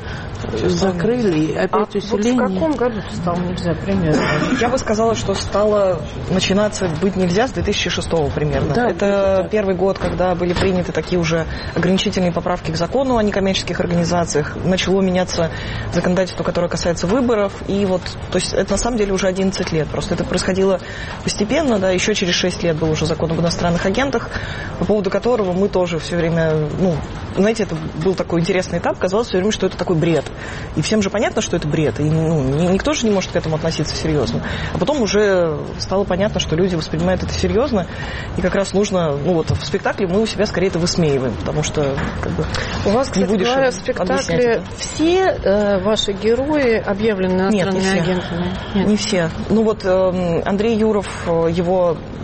закрыли, опять а усиление. Вот в каком году стало нельзя примерно? Я бы сказала, что стало начинаться быть нельзя с две тысячи шестого примерно. Да, это первый год, когда были приняты такие уже ограничительные поправки к закону о некоммерческих организациях. Начало меняться законодательство, которое касается выборов. И вот, то есть это на самом деле уже одиннадцать лет. Просто это происходило постепенно, да, еще через шесть лет был уже закон об иностранных агентах, по поводу которого мы тоже все время, ну, знаете, это был такой интересный этап, казалось все время, что это такой бред. И всем же понятно, что это бред, и ну, никто же не может к этому относиться серьезно. А потом уже стало понятно, что люди воспринимают это серьезно, и как раз нужно, ну вот в спектакле мы у себя скорее это высмеиваем, потому что как бы, у вас, кстати, не будешь говоря, в спектакле все э, ваши герои объявлены иностранными Нет, не агентами? Нет, не все. Ну вот э, Андрей Юров, его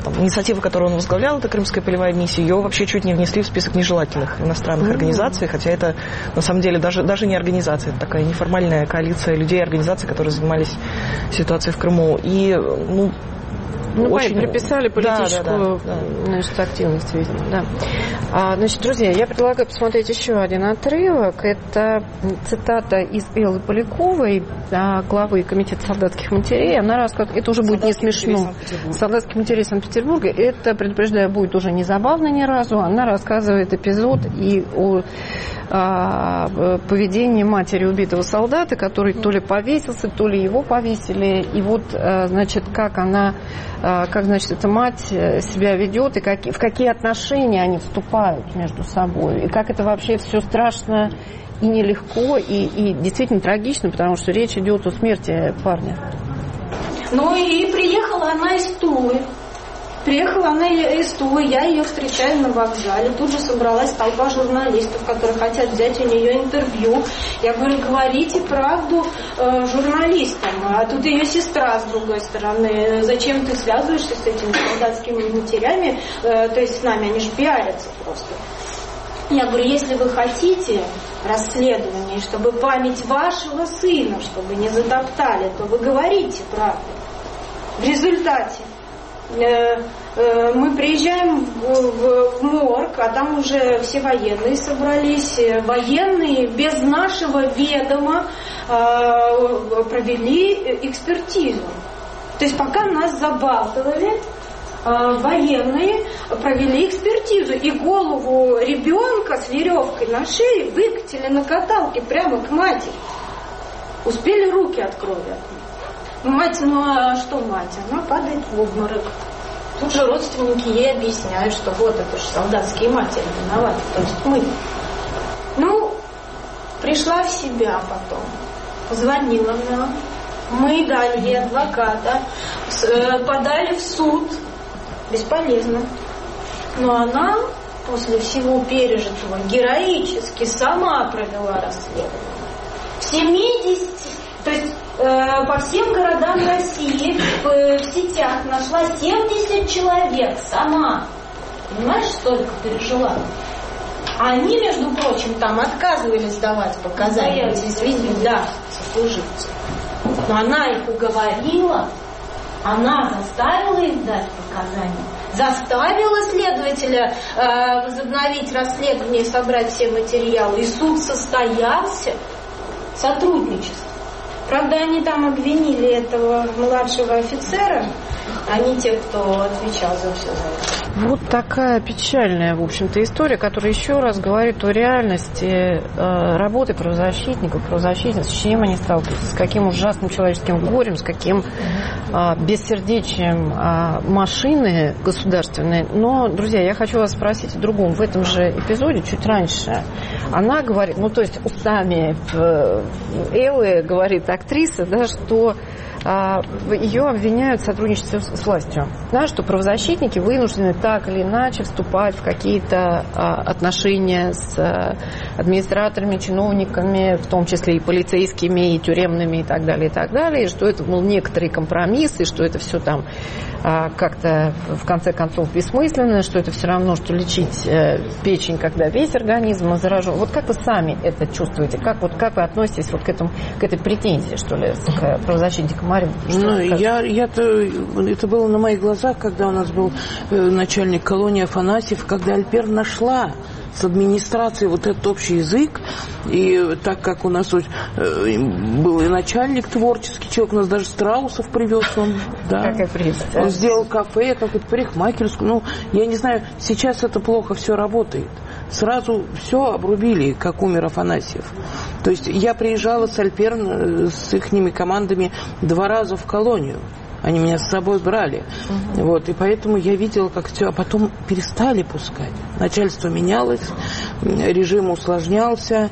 там, инициатива, которую он возглавлял, это Крымская полевая миссия, ее вообще чуть не внесли в список нежелательных иностранных mm-hmm. организаций, хотя это на самом деле даже, даже не организация, это такая неформальная коалиция людей, организаций, которые занимались ситуацией в Крыму. И, ну, Ну, очень... приписали политическую, да, да, да, значит, активность, видимо, да. А, значит, друзья, я предлагаю посмотреть еще один отрывок. Это цитата из Эллы Поляковой, главы Комитета солдатских матерей. Она рассказывает, это уже будет не смешно. Солдатских матерей Санкт-Петербурга. Это, предупреждаю, будет уже не забавно ни разу. Она рассказывает эпизод и о поведении матери убитого солдата, который то ли повесился, то ли его повесили. И вот, значит, как она, как, значит, эта мать себя ведет, и как, в какие отношения они вступают между собой, и как это вообще все страшно и нелегко, и, и действительно трагично, потому что речь идет о смерти парня. Ну и приехала она из Тулы. Приехала она из Тулы, я ее встречаю на вокзале. Тут же собралась толпа журналистов, которые хотят взять у нее интервью. Я говорю, говорите правду э, журналистам. А тут ее сестра с другой стороны. Зачем ты связываешься с этими солдатскими матерями? Э, то есть с нами, они же пиарятся просто. Я говорю, если вы хотите расследование, чтобы память вашего сына, чтобы не затоптали, то вы говорите правду. В результате мы приезжаем в, в, в морг, а там уже все военные собрались. Военные без нашего ведома э, провели экспертизу. То есть пока нас забалтывали, э, военные провели экспертизу. И голову ребенка с веревкой на шее выкатили на каталке прямо к матери. Успели руки от крови отмыть. Мать, ну а что мать? Она падает в обморок. Тут же родственники ей объясняют, что вот это же солдатские матери виноваты, то есть мы. Ну, пришла в себя потом, позвонила нам, мы дали ей адвоката, подали в суд, бесполезно. Но она после всего пережитого героически сама провела расследование. В семидесяти, то есть по всем городам России в сетях нашла семьдесят человек сама. Понимаешь, столько пережила? А они, между прочим, там отказывались давать показания. Свидетели, да, сослуживцы. Но она их уговорила, она заставила их дать показания. Заставила следователя э, возобновить расследование и собрать все материалы. И суд состоялся. Сотрудничество. Правда, они там обвинили этого младшего офицера, а не те, кто отвечал за все за это. Вот такая печальная, в общем-то, история, которая еще раз говорит о реальности э, работы правозащитников, правозащитниц, с чем они сталкиваются, с каким ужасным человеческим горем, с каким э, бессердечием э, машины государственной. Но, друзья, я хочу вас спросить о другом. В этом же эпизоде, чуть раньше, она говорит, ну, то есть устами э, Эллы говорит актриса, да, что ее обвиняют в сотрудничестве с властью. Да, что правозащитники вынуждены так или иначе вступать в какие-то а, отношения с а, администраторами, чиновниками, в том числе и полицейскими, и тюремными, и так далее, и так далее, и что это, мол, некоторые компромиссы, что это все там а, как-то в конце концов бессмысленно, что это все равно, что лечить а, печень, когда весь организм заражен. Вот как вы сами это чувствуете? Как, вот, как вы относитесь вот к, этому, к этой претензии, что ли, к правозащитникам? Ну, я, я-то, это было на моих глазах, когда у нас был э, начальник колонии Афанасьев, когда Альпер нашла с администрацией вот этот общий язык, и так как у нас э, был и начальник творческий человек, у нас даже Страусов привез он, да, он сделал кафе, какую-то парикмахерскую, ну, я не знаю, сейчас это плохо все работает. Сразу все обрубили, как умер Афанасьев. То есть я приезжала с Альперн, с ихними командами два раза в колонию. Они меня с собой брали. Uh-huh. Вот, и поэтому я видела, как все, а потом перестали пускать. Начальство менялось, режим усложнялся,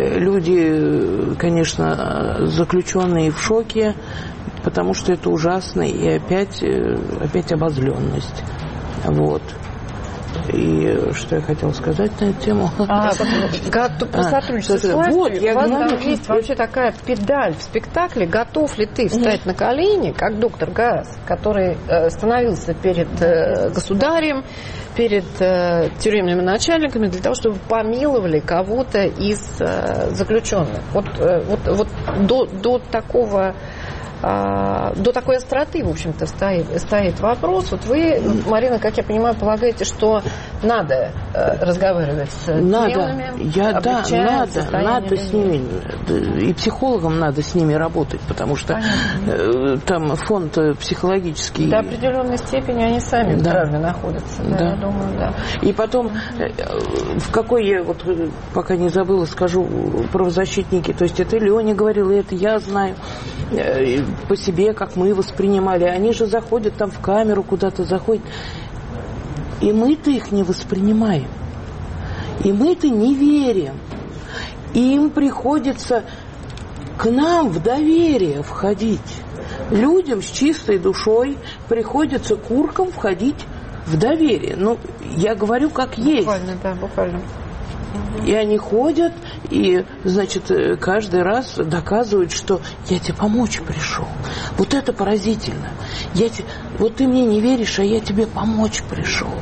люди, конечно, заключенные в шоке, потому что это ужасно, и опять, опять обозленность. Вот. И что я хотела сказать на эту тему? А, по сотрудничеству с властью, вот, я у вас говорю, там есть вообще такая педаль в спектакле. Готов ли ты встать mm-hmm. на колени, как доктор Гаас, который э, становился перед э, государем, перед э, тюремными начальниками для того, чтобы помиловали кого-то из э, заключенных? Вот, э, вот, вот до, до такого... до такой остроты, в общем-то, стоит, стоит вопрос. Вот вы, Марина, как я понимаю, полагаете, что надо э, разговаривать с тюремными, я, да, надо, надо с ними, и психологам надо с ними работать, потому что э, там фонд психологический. До определенной степени они сами да. в травме находятся, да, да. я думаю, да. И потом, э, в какой я, вот пока не забыла, скажу, правозащитники, то есть это Леня говорил, и это я знаю, э, по себе, как мы воспринимали. Они же заходят там в камеру, куда-то заходят. И мы-то их не воспринимаем. И мы-то не верим. И им приходится к нам в доверие входить. Людям с чистой душой приходится куркам входить в доверие. Ну, я говорю, как есть. Буквально, да, буквально. И они ходят, и, значит, каждый раз доказывают, что я тебе помочь пришел. Вот это поразительно. Я те... Вот ты мне не веришь, а я тебе помочь пришел.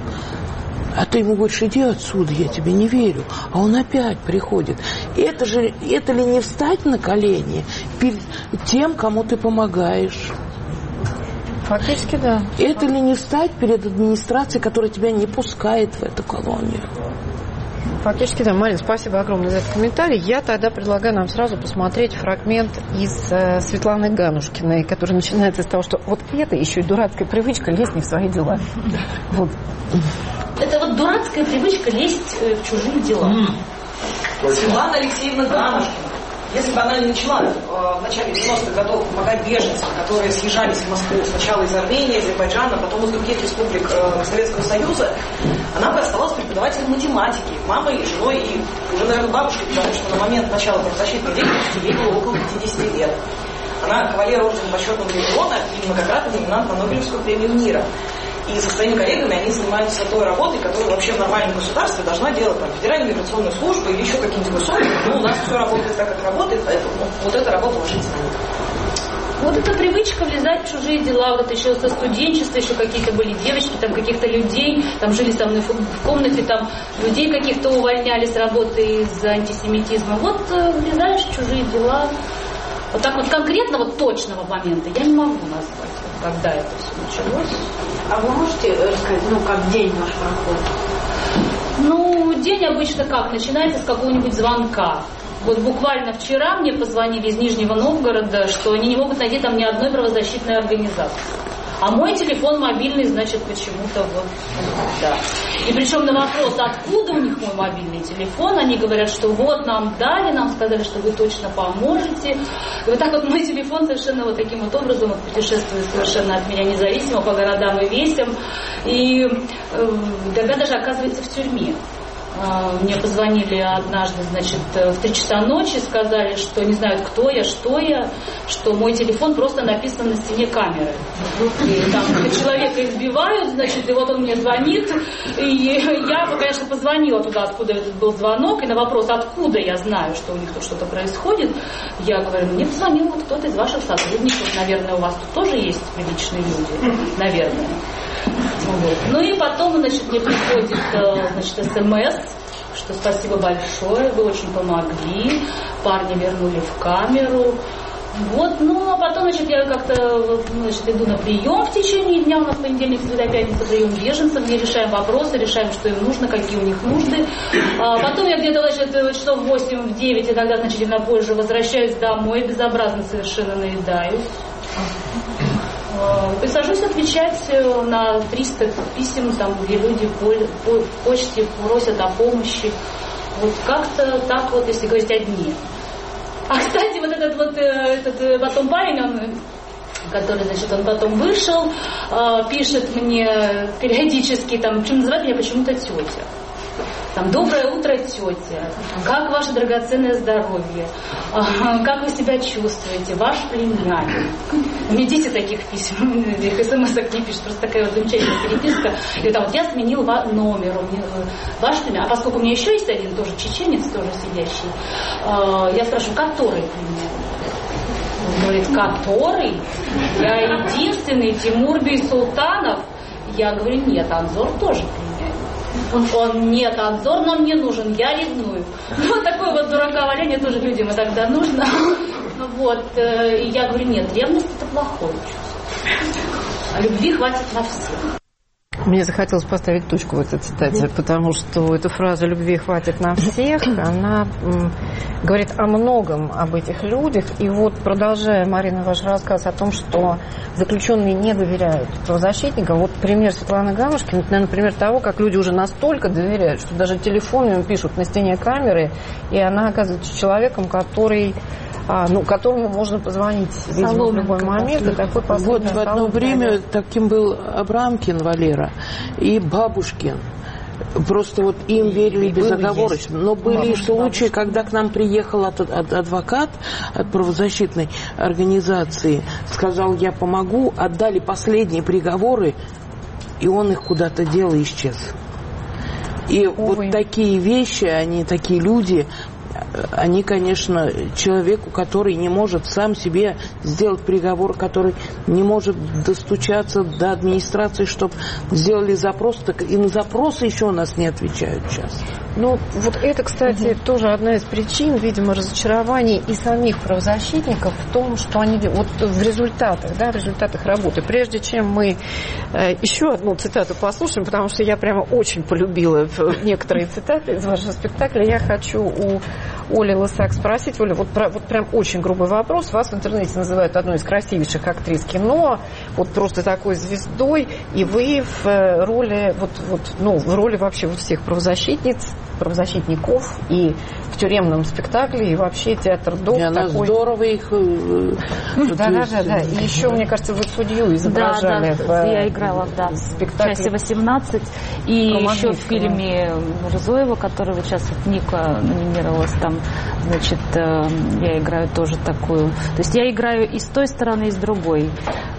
А ты ему говоришь, иди отсюда, я тебе не верю. А он опять приходит. И это же, это ли не встать на колени перед тем, кому ты помогаешь? Фактически, да. Это ли не встать перед администрацией, которая тебя не пускает в эту колонию? Фактически, да. Марин, спасибо огромное за этот комментарий. Я тогда предлагаю нам сразу посмотреть фрагмент из э, Светланы Ганушкиной, который начинается с того, что вот это еще и дурацкая привычка лезть не в свои дела. Вот. Это вот дурацкая привычка лезть э, в чужие дела. Mm. Светлана Алексеевна Ганушкина. Если бы она не начала э, в начале девяностых годов помогать беженцам, которые съезжались в Москву сначала из Армении, Азербайджана, потом из других республик э, Советского Союза, она бы оставалась преподавателем математики, мамой, женой и уже, наверное, бабушкой, потому что на момент начала правозащитной деятельности ей было около пятидесяти лет. Она кавалер ордена Почетного легиона и многократный номинант на Нобелевскую премию мира. И со своими коллегами они занимаются той работой, которую вообще в нормальном государстве должна делать там, Федеральная миграционная служба или еще какие-нибудь государства. Но у нас все работает так, как работает, поэтому вот эта работа ложится на них. Вот эта привычка влезать в чужие дела, вот еще со студенчества, еще какие-то были девочки, там каких-то людей, там жили со мной в комнате, там людей каких-то увольняли с работы из-за антисемитизма. Вот влезаешь в чужие дела. Вот так вот конкретно, вот точного момента я не могу назвать, когда это все началось. А вы можете рассказать, ну, как день ваш проходит? Ну, день обычно как? Начинается с какого-нибудь звонка. Вот буквально вчера мне позвонили из Нижнего Новгорода, что они не могут найти там ни одной правозащитной организации. А мой телефон мобильный, значит, почему-то вот, да. И причем на вопрос, откуда у них мой мобильный телефон, они говорят, что вот нам дали, нам сказали, что вы точно поможете. И вот так вот мой телефон совершенно вот таким вот образом вот путешествует совершенно от меня независимо по городам и весям. И э, тогда даже оказывается в тюрьме. Мне позвонили однажды, значит, в три часа ночи, сказали, что не знают, кто я, что я, что мой телефон просто написан на стене камеры. И там человека избивают, значит, и вот он мне звонит, и я, конечно, позвонила туда, откуда этот был звонок, и на вопрос, откуда я знаю, что у них тут что-то происходит, я говорю, мне позвонил вот кто-то из ваших сотрудников, наверное, у вас тут тоже есть приличные люди, наверное. Вот. Ну и потом, значит, мне приходит, значит, смс, что спасибо большое, вы очень помогли, парни вернули в камеру. Вот, ну, а потом, значит, я как-то, значит, иду на прием в течение дня, у нас понедельник, среда, пятница, прием беженцев, где решаем вопросы, решаем, что им нужно, какие у них нужды. А потом я где-то, значит, часов в восемь, в девять, иногда значительно позже возвращаюсь домой, безобразно совершенно наедаюсь. И сажусь отвечать на триста писем, там, где люди по, по почте просят о помощи. Вот как-то так вот, если говорить о дне. А, кстати, вот этот вот этот потом парень, он, который, значит, он потом вышел, пишет мне периодически, там, причем называет меня почему-то тетя. Там, доброе утро, тетя. Как ваше драгоценное здоровье? Как вы себя чувствуете? Ваш племянник. У меня дети таких писем, их смс-ок не пишут, просто такая вот замечательная переписка. И там вот я сменил номер, ваш племянник. А поскольку у меня еще есть один тоже чеченец, тоже сидящий, я спрашиваю, который племянник? Он говорит, который? Я единственный, Тимурбей Султанов. Я говорю, нет, Анзор тоже племянник. Он, нет, Анзор нам не нужен, я ревную. Ну, вот такое вот дурака валяния тоже людям иногда нужно. Вот, и я говорю, нет, ревность это плохое чувство. А любви хватит на всех. Мне захотелось поставить точку в этой цитате, потому что эта фраза «любви хватит на всех», она м, говорит о многом об этих людях. И вот, продолжая, Марина, ваш рассказ о том, что заключенные не доверяют правозащитникам, вот пример Светланы Ганушкиной, это, наверное, пример того, как люди уже настолько доверяют, что даже телефонами пишут на стене камеры, и она оказывается человеком, который... А, ну, которому можно позвонить, видимо, в любой момент. И такой вот в одно время таким был Абрамкин Валера и Бабушкин. Просто вот им верили безоговорочно. Но были еще случаи, когда к нам приехал адвокат от правозащитной организации, сказал, я помогу, отдали последние приговоры, и он их куда-то дел и исчез. И Увы. Вот такие вещи, они, такие люди... Они, конечно, человеку, который не может сам себе сделать приговор, который не может достучаться до администрации, чтобы сделали запрос, так и на запросы еще у нас не отвечают сейчас. Ну, вот это, кстати, угу. тоже одна из причин, видимо, разочарований и самих правозащитников в том, что они вот в результатах, да, в результатах работы. Прежде чем мы э, еще одну цитату послушаем, потому что я прямо очень полюбила некоторые цитаты из вашего спектакля, я хочу у Оли Лысак спросить. Оля, вот, вот прям очень грубый вопрос. Вас в интернете называют одной из красивейших актрис кино, вот просто такой звездой, и вы в роли, вот, вот, ну, в роли вообще вот всех правозащитниц, правозащитников и в тюремном спектакле, и вообще театр Док. И она такой... здорово их... Да, да, да, да. И еще, мне кажется, вы судью изображали. Да, да, я играла, да, в части восемнадцать. И еще в фильме Мурзоева, который вот сейчас вот Ника номинировалась, там, значит, я играю тоже такую... То есть я играю и с той стороны, и с другой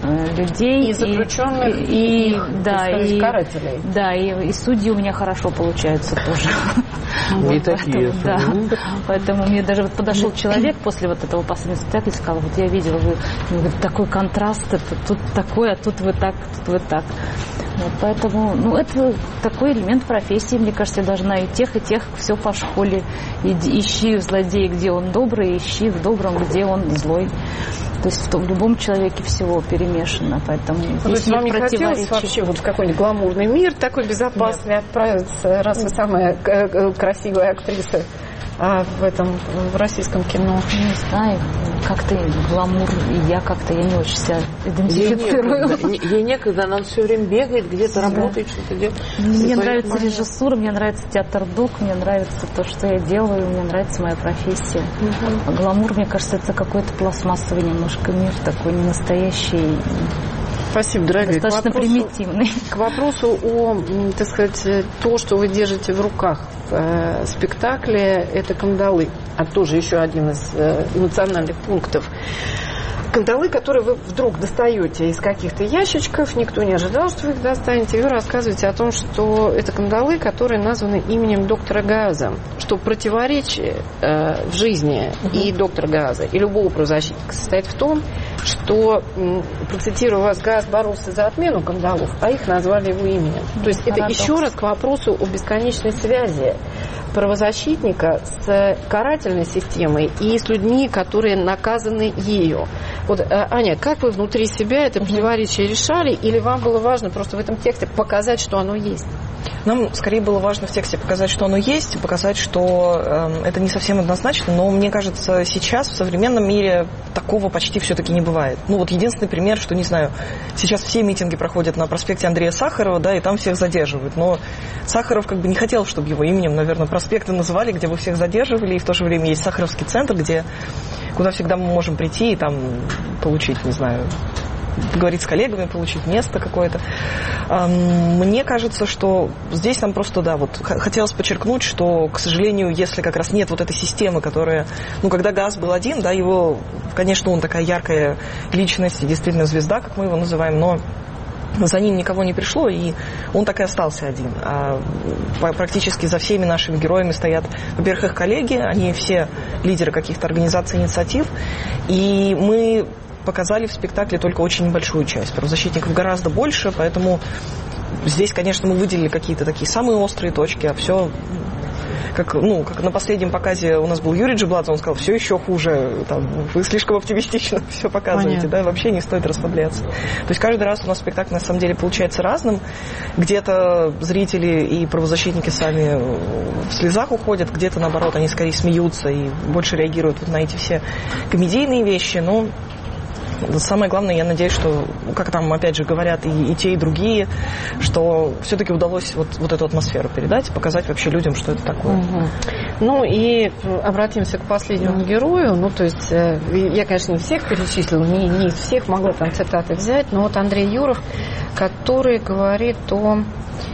людей. И заключенных, и, и, и, да, и карателей. Да, и, и судьи у меня хорошо получаются тоже. Вот, и такие. Поэтому, да. Поэтому мне даже вот подошел человек после вот этого последнего спектакля и сказал, вот я видела, вы, вы такой контраст, это тут такой, а тут вы так, тут вы так. Вот, поэтому, ну, это такой элемент профессии, мне кажется, я должна и тех, и тех все по школе. Иди, ищи в злодее, где он добрый, ищи в добром, где он злой. То есть в, том, в любом человеке всего перемешано, поэтому ну, здесь нет противоречий. Вам не хотелось вообще вот в какой-нибудь гламурный мир такой безопасный нет. Отправиться, раз вы самая красивая актриса а в этом, в российском кино? Не знаю, как-то гламур, и я как-то, я не очень себя идентифицирую. Ей некогда, ей некогда, она все время бегает, где-то да. работает, что-то делает. Мне нравится понимаю. режиссура, мне нравится театр Док, мне нравится то, что я делаю, мне нравится моя профессия. Угу. А гламур, мне кажется, это какой-то пластмассовый немножко мир, такой не настоящий. Спасибо, дорогие. Достаточно к вопросу, примитивный. К вопросу о, так сказать, то, что вы держите в руках в э, спектакле, это кандалы. А тоже еще один из э, эмоциональных пунктов. Кандалы, которые вы вдруг достаете из каких-то ящичков, никто не ожидал, что вы их достанете, и вы рассказываете о том, что это кандалы, которые названы именем доктора Гааза, что противоречие э, в жизни угу. и доктора Гааза, и любого правозащитника состоит в том, что, процитирую вас, Гааз боролся за отмену кандалов, а их назвали его именем. То есть это Парадокс. Еще раз к вопросу о бесконечной связи правозащитника с карательной системой и с людьми, которые наказаны ею. Вот, Аня, как вы внутри себя это противоречие решали, или вам было важно просто в этом тексте показать, что оно есть? Нам скорее было важно в тексте показать, что оно есть, показать, что э, это не совсем однозначно, но мне кажется, сейчас в современном мире такого почти все-таки не бывает. Ну вот единственный пример, что, не знаю, сейчас все митинги проходят на проспекте Андрея Сахарова, да, и там всех задерживают, но Сахаров как бы не хотел, чтобы его именем, наверное, проспекты называли, где бы всех задерживали, и в то же время есть Сахаровский центр, где, куда всегда мы можем прийти и там получить, не знаю, поговорить с коллегами, получить место какое-то. Мне кажется, что здесь нам просто, да, вот хотелось подчеркнуть, что, к сожалению, если как раз нет вот этой системы, которая, ну, когда ГАЗ был один, да, его, конечно, он такая яркая личность, действительно звезда, как мы его называем, но за ним никого не пришло, и он так и остался один. А практически за всеми нашими героями стоят, во-первых, их коллеги, они все лидеры каких-то организаций, инициатив, и мы показали в спектакле только очень небольшую часть. Правозащитников гораздо больше, поэтому здесь, конечно, мы выделили какие-то такие самые острые точки, а все... Как, ну, как на последнем показе у нас был Юрий Джибладзе, он сказал, все еще хуже, там, вы слишком оптимистично все показываете, Понятно. Да, вообще не стоит расслабляться. То есть каждый раз у нас спектакль на самом деле получается разным. Где-то зрители и правозащитники сами в слезах уходят, где-то наоборот они скорее смеются и больше реагируют вот на эти все комедийные вещи, но самое главное, я надеюсь, что, как там, опять же, говорят и, и те, и другие, что все-таки удалось вот, вот эту атмосферу передать, показать вообще людям, что это такое. Угу. Ну и обратимся к последнему герою. Ну, то есть, я, конечно, не всех перечислила, не, не из всех могла там цитаты взять, но вот Андрей Юров, который говорит о...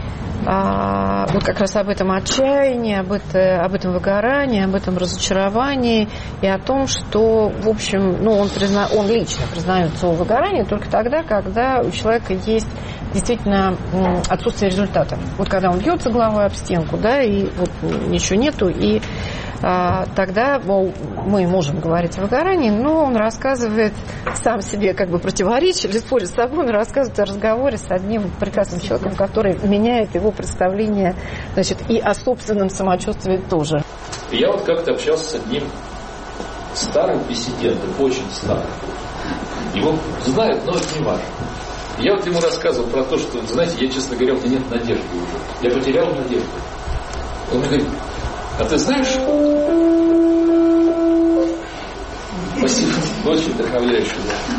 А, вот как раз об этом отчаянии, об, это, об этом выгорании, об этом разочаровании и о том, что, в общем, ну, он, призна, он лично признается о выгорании только тогда, когда у человека есть действительно отсутствие результата. Вот когда он бьется головой об стенку, да, и вот ничего нету, и а, тогда, мол, мы можем говорить о выгорании, но он рассказывает сам себе, как бы противоречит, или спорит с собой, он рассказывает о разговоре с одним прекрасным человеком, который меняет его представление, значит, и о собственном самочувствии тоже. Я вот как-то общался с одним старым диссидентом, очень старым. Его знают, но это не важно. Я вот ему рассказывал про то, что, знаете, я, честно говоря, у меня нет надежды уже. Я потерял надежду. Он мне говорит, а ты знаешь... Спасибо, очень вдохновляюще.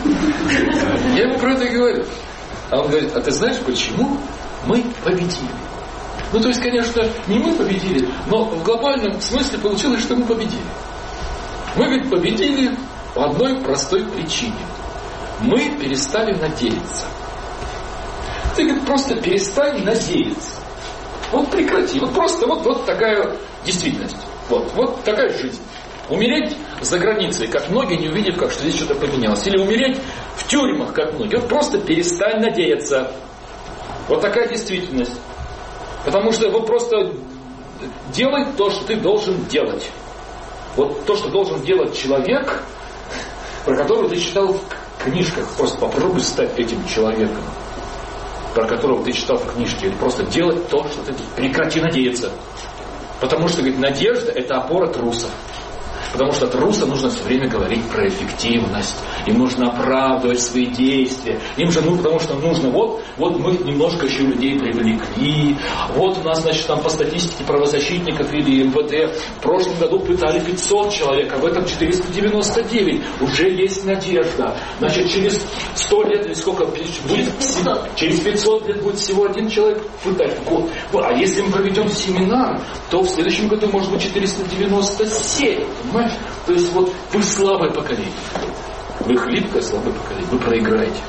Да. Я ему про это и говорю. А он говорит, а ты знаешь, почему мы победили? Ну, то есть, конечно, не мы победили, но в глобальном смысле получилось, что мы победили. Мы ведь победили по одной простой причине. Мы перестали надеяться. Ты, говорит, просто перестань надеяться. Вот прекрати. Вот просто вот, вот такая действительность. Вот, вот такая жизнь. Умереть за границей, как многие, не увидев, как что здесь что-то поменялось. Или умереть в тюрьмах, как многие. Вот просто перестань надеяться. Вот такая действительность. Потому что вот просто делай то, что ты должен делать. Вот то, что должен делать человек, про которого ты читал в книжках. Просто попробуй стать этим человеком, про которого ты читал в книжке. Или просто делать то, что ты... Прекрати надеяться. Потому что, говорит, надежда – это опора трусов. Потому что трусам нужно все время говорить про эффективность. Им нужно оправдывать свои действия. Им же, ну, потому что нужно, вот, вот мы немножко еще людей привлекли. Вот у нас, значит, там по статистике правозащитников или эм вэ дэ в прошлом году пытали пятьсот человек, а в этом четыреста девяносто девять. Уже есть надежда. Значит, через сто лет или сколько будет? Через пятьсот лет будет всего один человек пытать в год. А если мы проведем семинар, то в следующем году может быть четыреста девяносто семь. Понимаете? То есть вот вы слабое поколение. Вы хлипкое слабое поколение. Вы проиграете.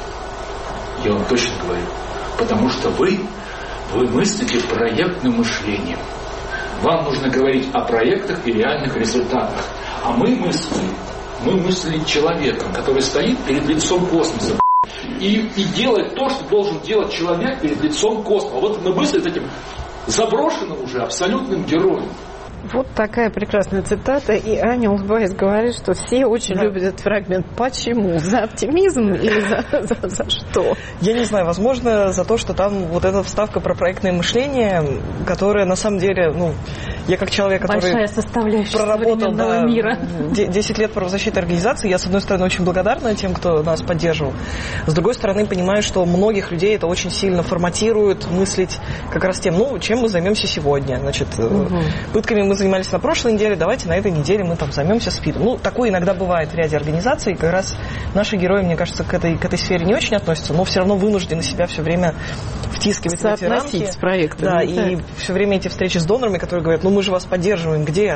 Я вам точно говорю. Потому что вы, вы мыслите проектным мышлением. Вам нужно говорить о проектах и реальных результатах. А мы мыслим, мы мыслим человеком, который стоит перед лицом космоса. И, и делает то, что должен делать человек перед лицом космоса. Вот мы мыслим этим заброшенным уже абсолютным героем. Вот такая прекрасная цитата, и Аня, улыбаясь, говорит, что все очень да. любят этот фрагмент. Почему? За оптимизм или за, за, за что? Я не знаю, возможно, за то, что там вот эта вставка про проектное мышление, которая на самом деле, ну, я как человек, который проработал да, мира. десять лет правозащитной организации, я, с одной стороны, очень благодарна тем, кто нас поддерживал. С другой стороны, понимаю, что многих людей это очень сильно форматирует, мыслить как раз тем, ну, чем мы займемся сегодня. Значит, угу. пытками мы занимались на прошлой неделе, давайте на этой неделе мы там займемся СПИДом. Ну, такое иногда бывает в ряде организаций, как раз наши герои, мне кажется, к этой, к этой сфере не очень относятся, но все равно вынуждены себя все время втискивать в эти рамки. С проектами, да, и все время эти встречи с донорами, которые говорят, ну мы же вас поддерживаем, где?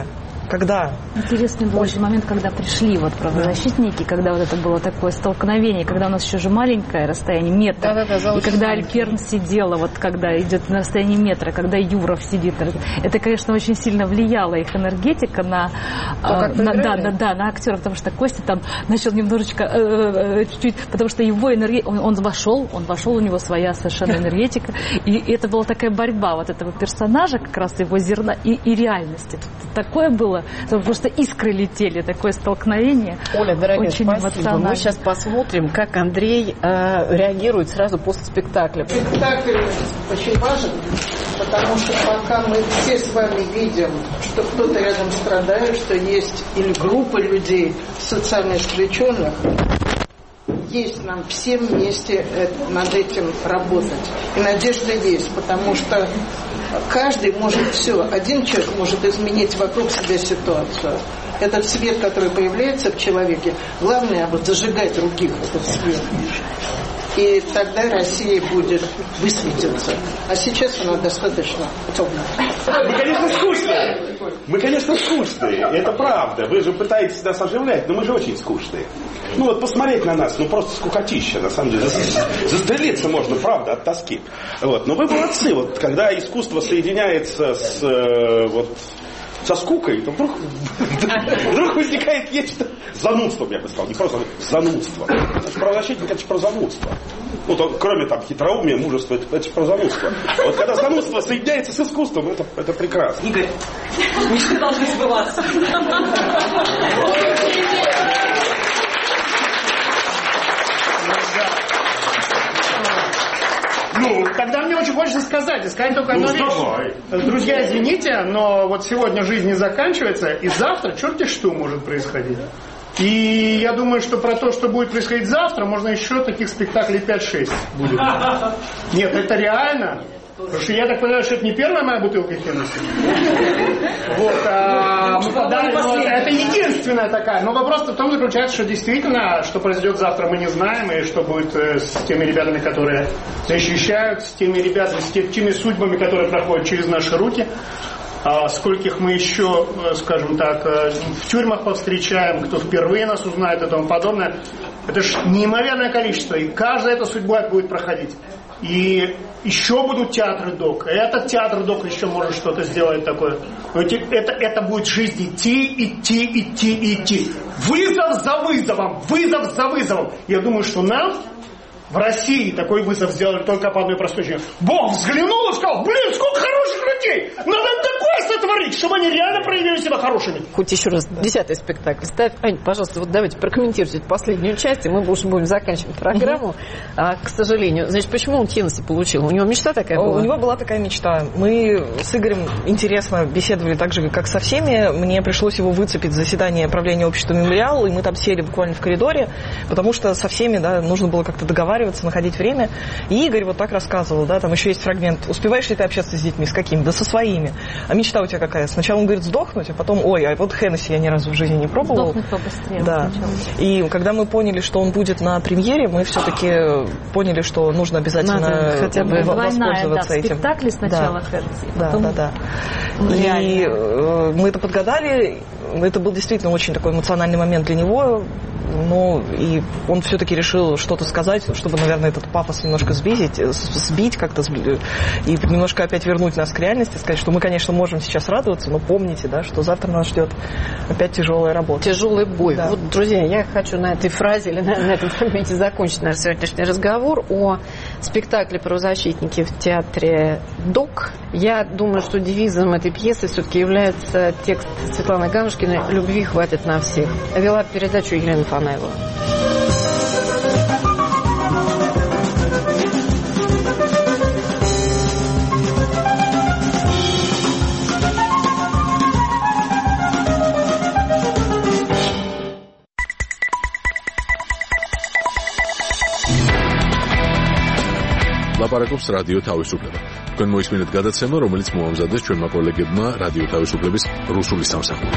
Когда? Интересный был очень момент, когда пришли вот правозащитники, когда вот это было такое столкновение, когда у нас еще же маленькое расстояние, метр. Да, да, да, и когда Альперн сидела, вот когда идет на расстоянии метра, когда Юров сидит. Это, конечно, очень сильно влияло их энергетика на, а, на, да, да, да, на актера, потому что Костя там начал немножечко, э, э, чуть-чуть, потому что его энергетика, он, он вошел, он вошел, у него своя совершенно энергетика, и это была такая борьба вот этого персонажа, как раз его зерна и, и реальности. Такое было, просто искры летели, такое столкновение. Оля, дорогая, очень спасибо. Мы сейчас посмотрим, как Андрей э, реагирует сразу после спектакля. Спектакль очень важен, потому что пока мы все с вами видим, что кто-то рядом страдает, что есть или группа людей социально исключенных, есть нам всем вместе над этим работать. И надежда есть, потому что каждый может все. Один человек может изменить вокруг себя ситуацию. Этот свет, который появляется в человеке, главное вот зажигать других этот свет. И тогда Россия будет высветиться. А сейчас она достаточно темная. Мы, конечно, скучные. Мы, конечно, скучные. Это правда. Вы же пытаетесь нас оживлять, но мы же очень скучные. Ну вот посмотреть на нас, ну просто скукотища, на самом деле. Застрелиться можно, правда, от тоски. Вот. Но вы молодцы. Вот когда искусство соединяется с э, вот, со скукой, то вдруг, вдруг возникает нечто занудством, я бы сказал, не просто занудство. Правозащитник — это же про занудство. Ну, то, кроме там хитроумия, мужества, это, это же про занудство. Вот когда занудство соединяется с искусством, это, это прекрасно. Игорь, мечты должны сбываться. Ну, тогда мне очень хочется сказать, и сказать только одну вещь. Друзья, извините, но вот сегодня жизнь не заканчивается, и завтра черти что может происходить. И я думаю, что про то, что будет происходить завтра, можно еще таких спектаклей пять-шесть будет. Нет, это реально. Потому что я так понимаю, что это не первая моя бутылка Хеннесси. Вот, а, ну, да, но это единственная такая. Но вопрос в том заключается, что действительно, что произойдет завтра, мы не знаем, и что будет с теми ребятами, которые защищают, с теми ребятами, с теми судьбами, которые проходят через наши руки. А скольких мы еще, скажем так, в тюрьмах повстречаем, кто впервые нас узнает и тому подобное. Это же неимоверное количество, и каждая эта судьба будет проходить. И еще будут театры док. Этот театр док еще может что-то сделать такое. Но это, это будет жизнь идти, идти, идти, идти. Вызов за вызовом, вызов за вызовом. Я думаю, что нам в России такой вызов сделали только по одной простой причине. Бог взглянул и сказал: блин, сколько хороших людей! Надо такое сотворить, чтобы они реально проявили себя хорошими. Хоть еще раз десятый спектакль ставь. Ань, пожалуйста, вот давайте прокомментируйте последнюю часть, и мы уже будем заканчивать программу. А, к сожалению. Значит, почему он Хеннесси получил? У него мечта такая была? У него была такая мечта. Мы с Игорем интересно беседовали так же, как со всеми. Мне пришлось его выцепить за заседание правления общества «Мемориал», и мы там сели буквально в коридоре, потому что со всеми, да, нужно было как-то договариваться, находить время. И Игорь вот так рассказывал, да, там еще есть фрагмент. Успеваешь ли ты общаться с детьми? С какими? Да со своими. А мечта у тебя какая? Сначала он говорит сдохнуть, а потом, ой, а вот Хеннесси я ни разу в жизни не пробовал. Сдохнуть побыстрее. Да. И когда мы поняли, что он будет на премьере, мы все-таки поняли, что нужно обязательно Надо хотя бы воспользоваться да, этим. Спектакли сначала, да. Хеннесси, Да, потом... да, да. И э, мы это подгадали. Это был действительно очень такой эмоциональный момент для него. Ну, и он все-таки решил что-то сказать, чтобы, наверное, этот пафос немножко сбить, сбить как-то, и немножко опять вернуть нас к реальности, сказать, что мы, конечно, можем сейчас радоваться, но помните, да, что завтра нас ждет опять тяжелая работа. Тяжелый бой. Да. Вот, друзья, я хочу на этой фразе или на, на этом фрагменте закончить наш сегодняшний разговор о спектакле «Правозащитники» в театре ДОК. Я думаю, что девизом этой пьесы все-таки является текст Светланы Ганушкиной «Любви хватит на всех». Вела передачу Елена Фанаева. ლაპარაკობს რადიო თავისუფლება. თქვენ მოისმინეთ გადაცემა, რომელიც მოამზადეს ჩვენმა კოლეგებმა რადიო თავისუფლების რუსული სამსახური.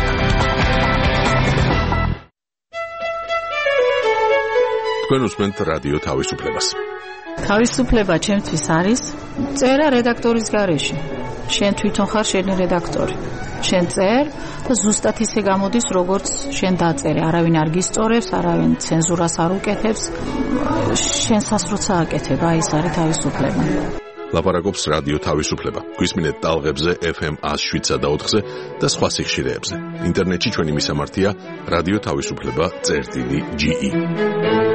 თქვენ უსმენთ რადიო თავისუფლებას. თავისუფლება ჩემთვის არის წერა რედაქტორის გარეშე. შენ თვითონ ხარ შენი რედაქტორი. შენ წერ და ზუსტად ისე გამოდის, როგორც შენ დაწერე. არავინ არ გისწორებს, არავინ ცენზურას არ უკეთებს. შენსას როცა აკეთებ, აი ეს არის თავისუფლება. ლაპარაკობს რადიო თავისუფლება. გვისმინეთ ტალღებზე ეფ ემ one oh seven და ოთხზე და სხვა სიხშირეებზე. ინტერნეტში ჩვენი მისამართია რადიო თავისუფლება წერტილი ჯი ი.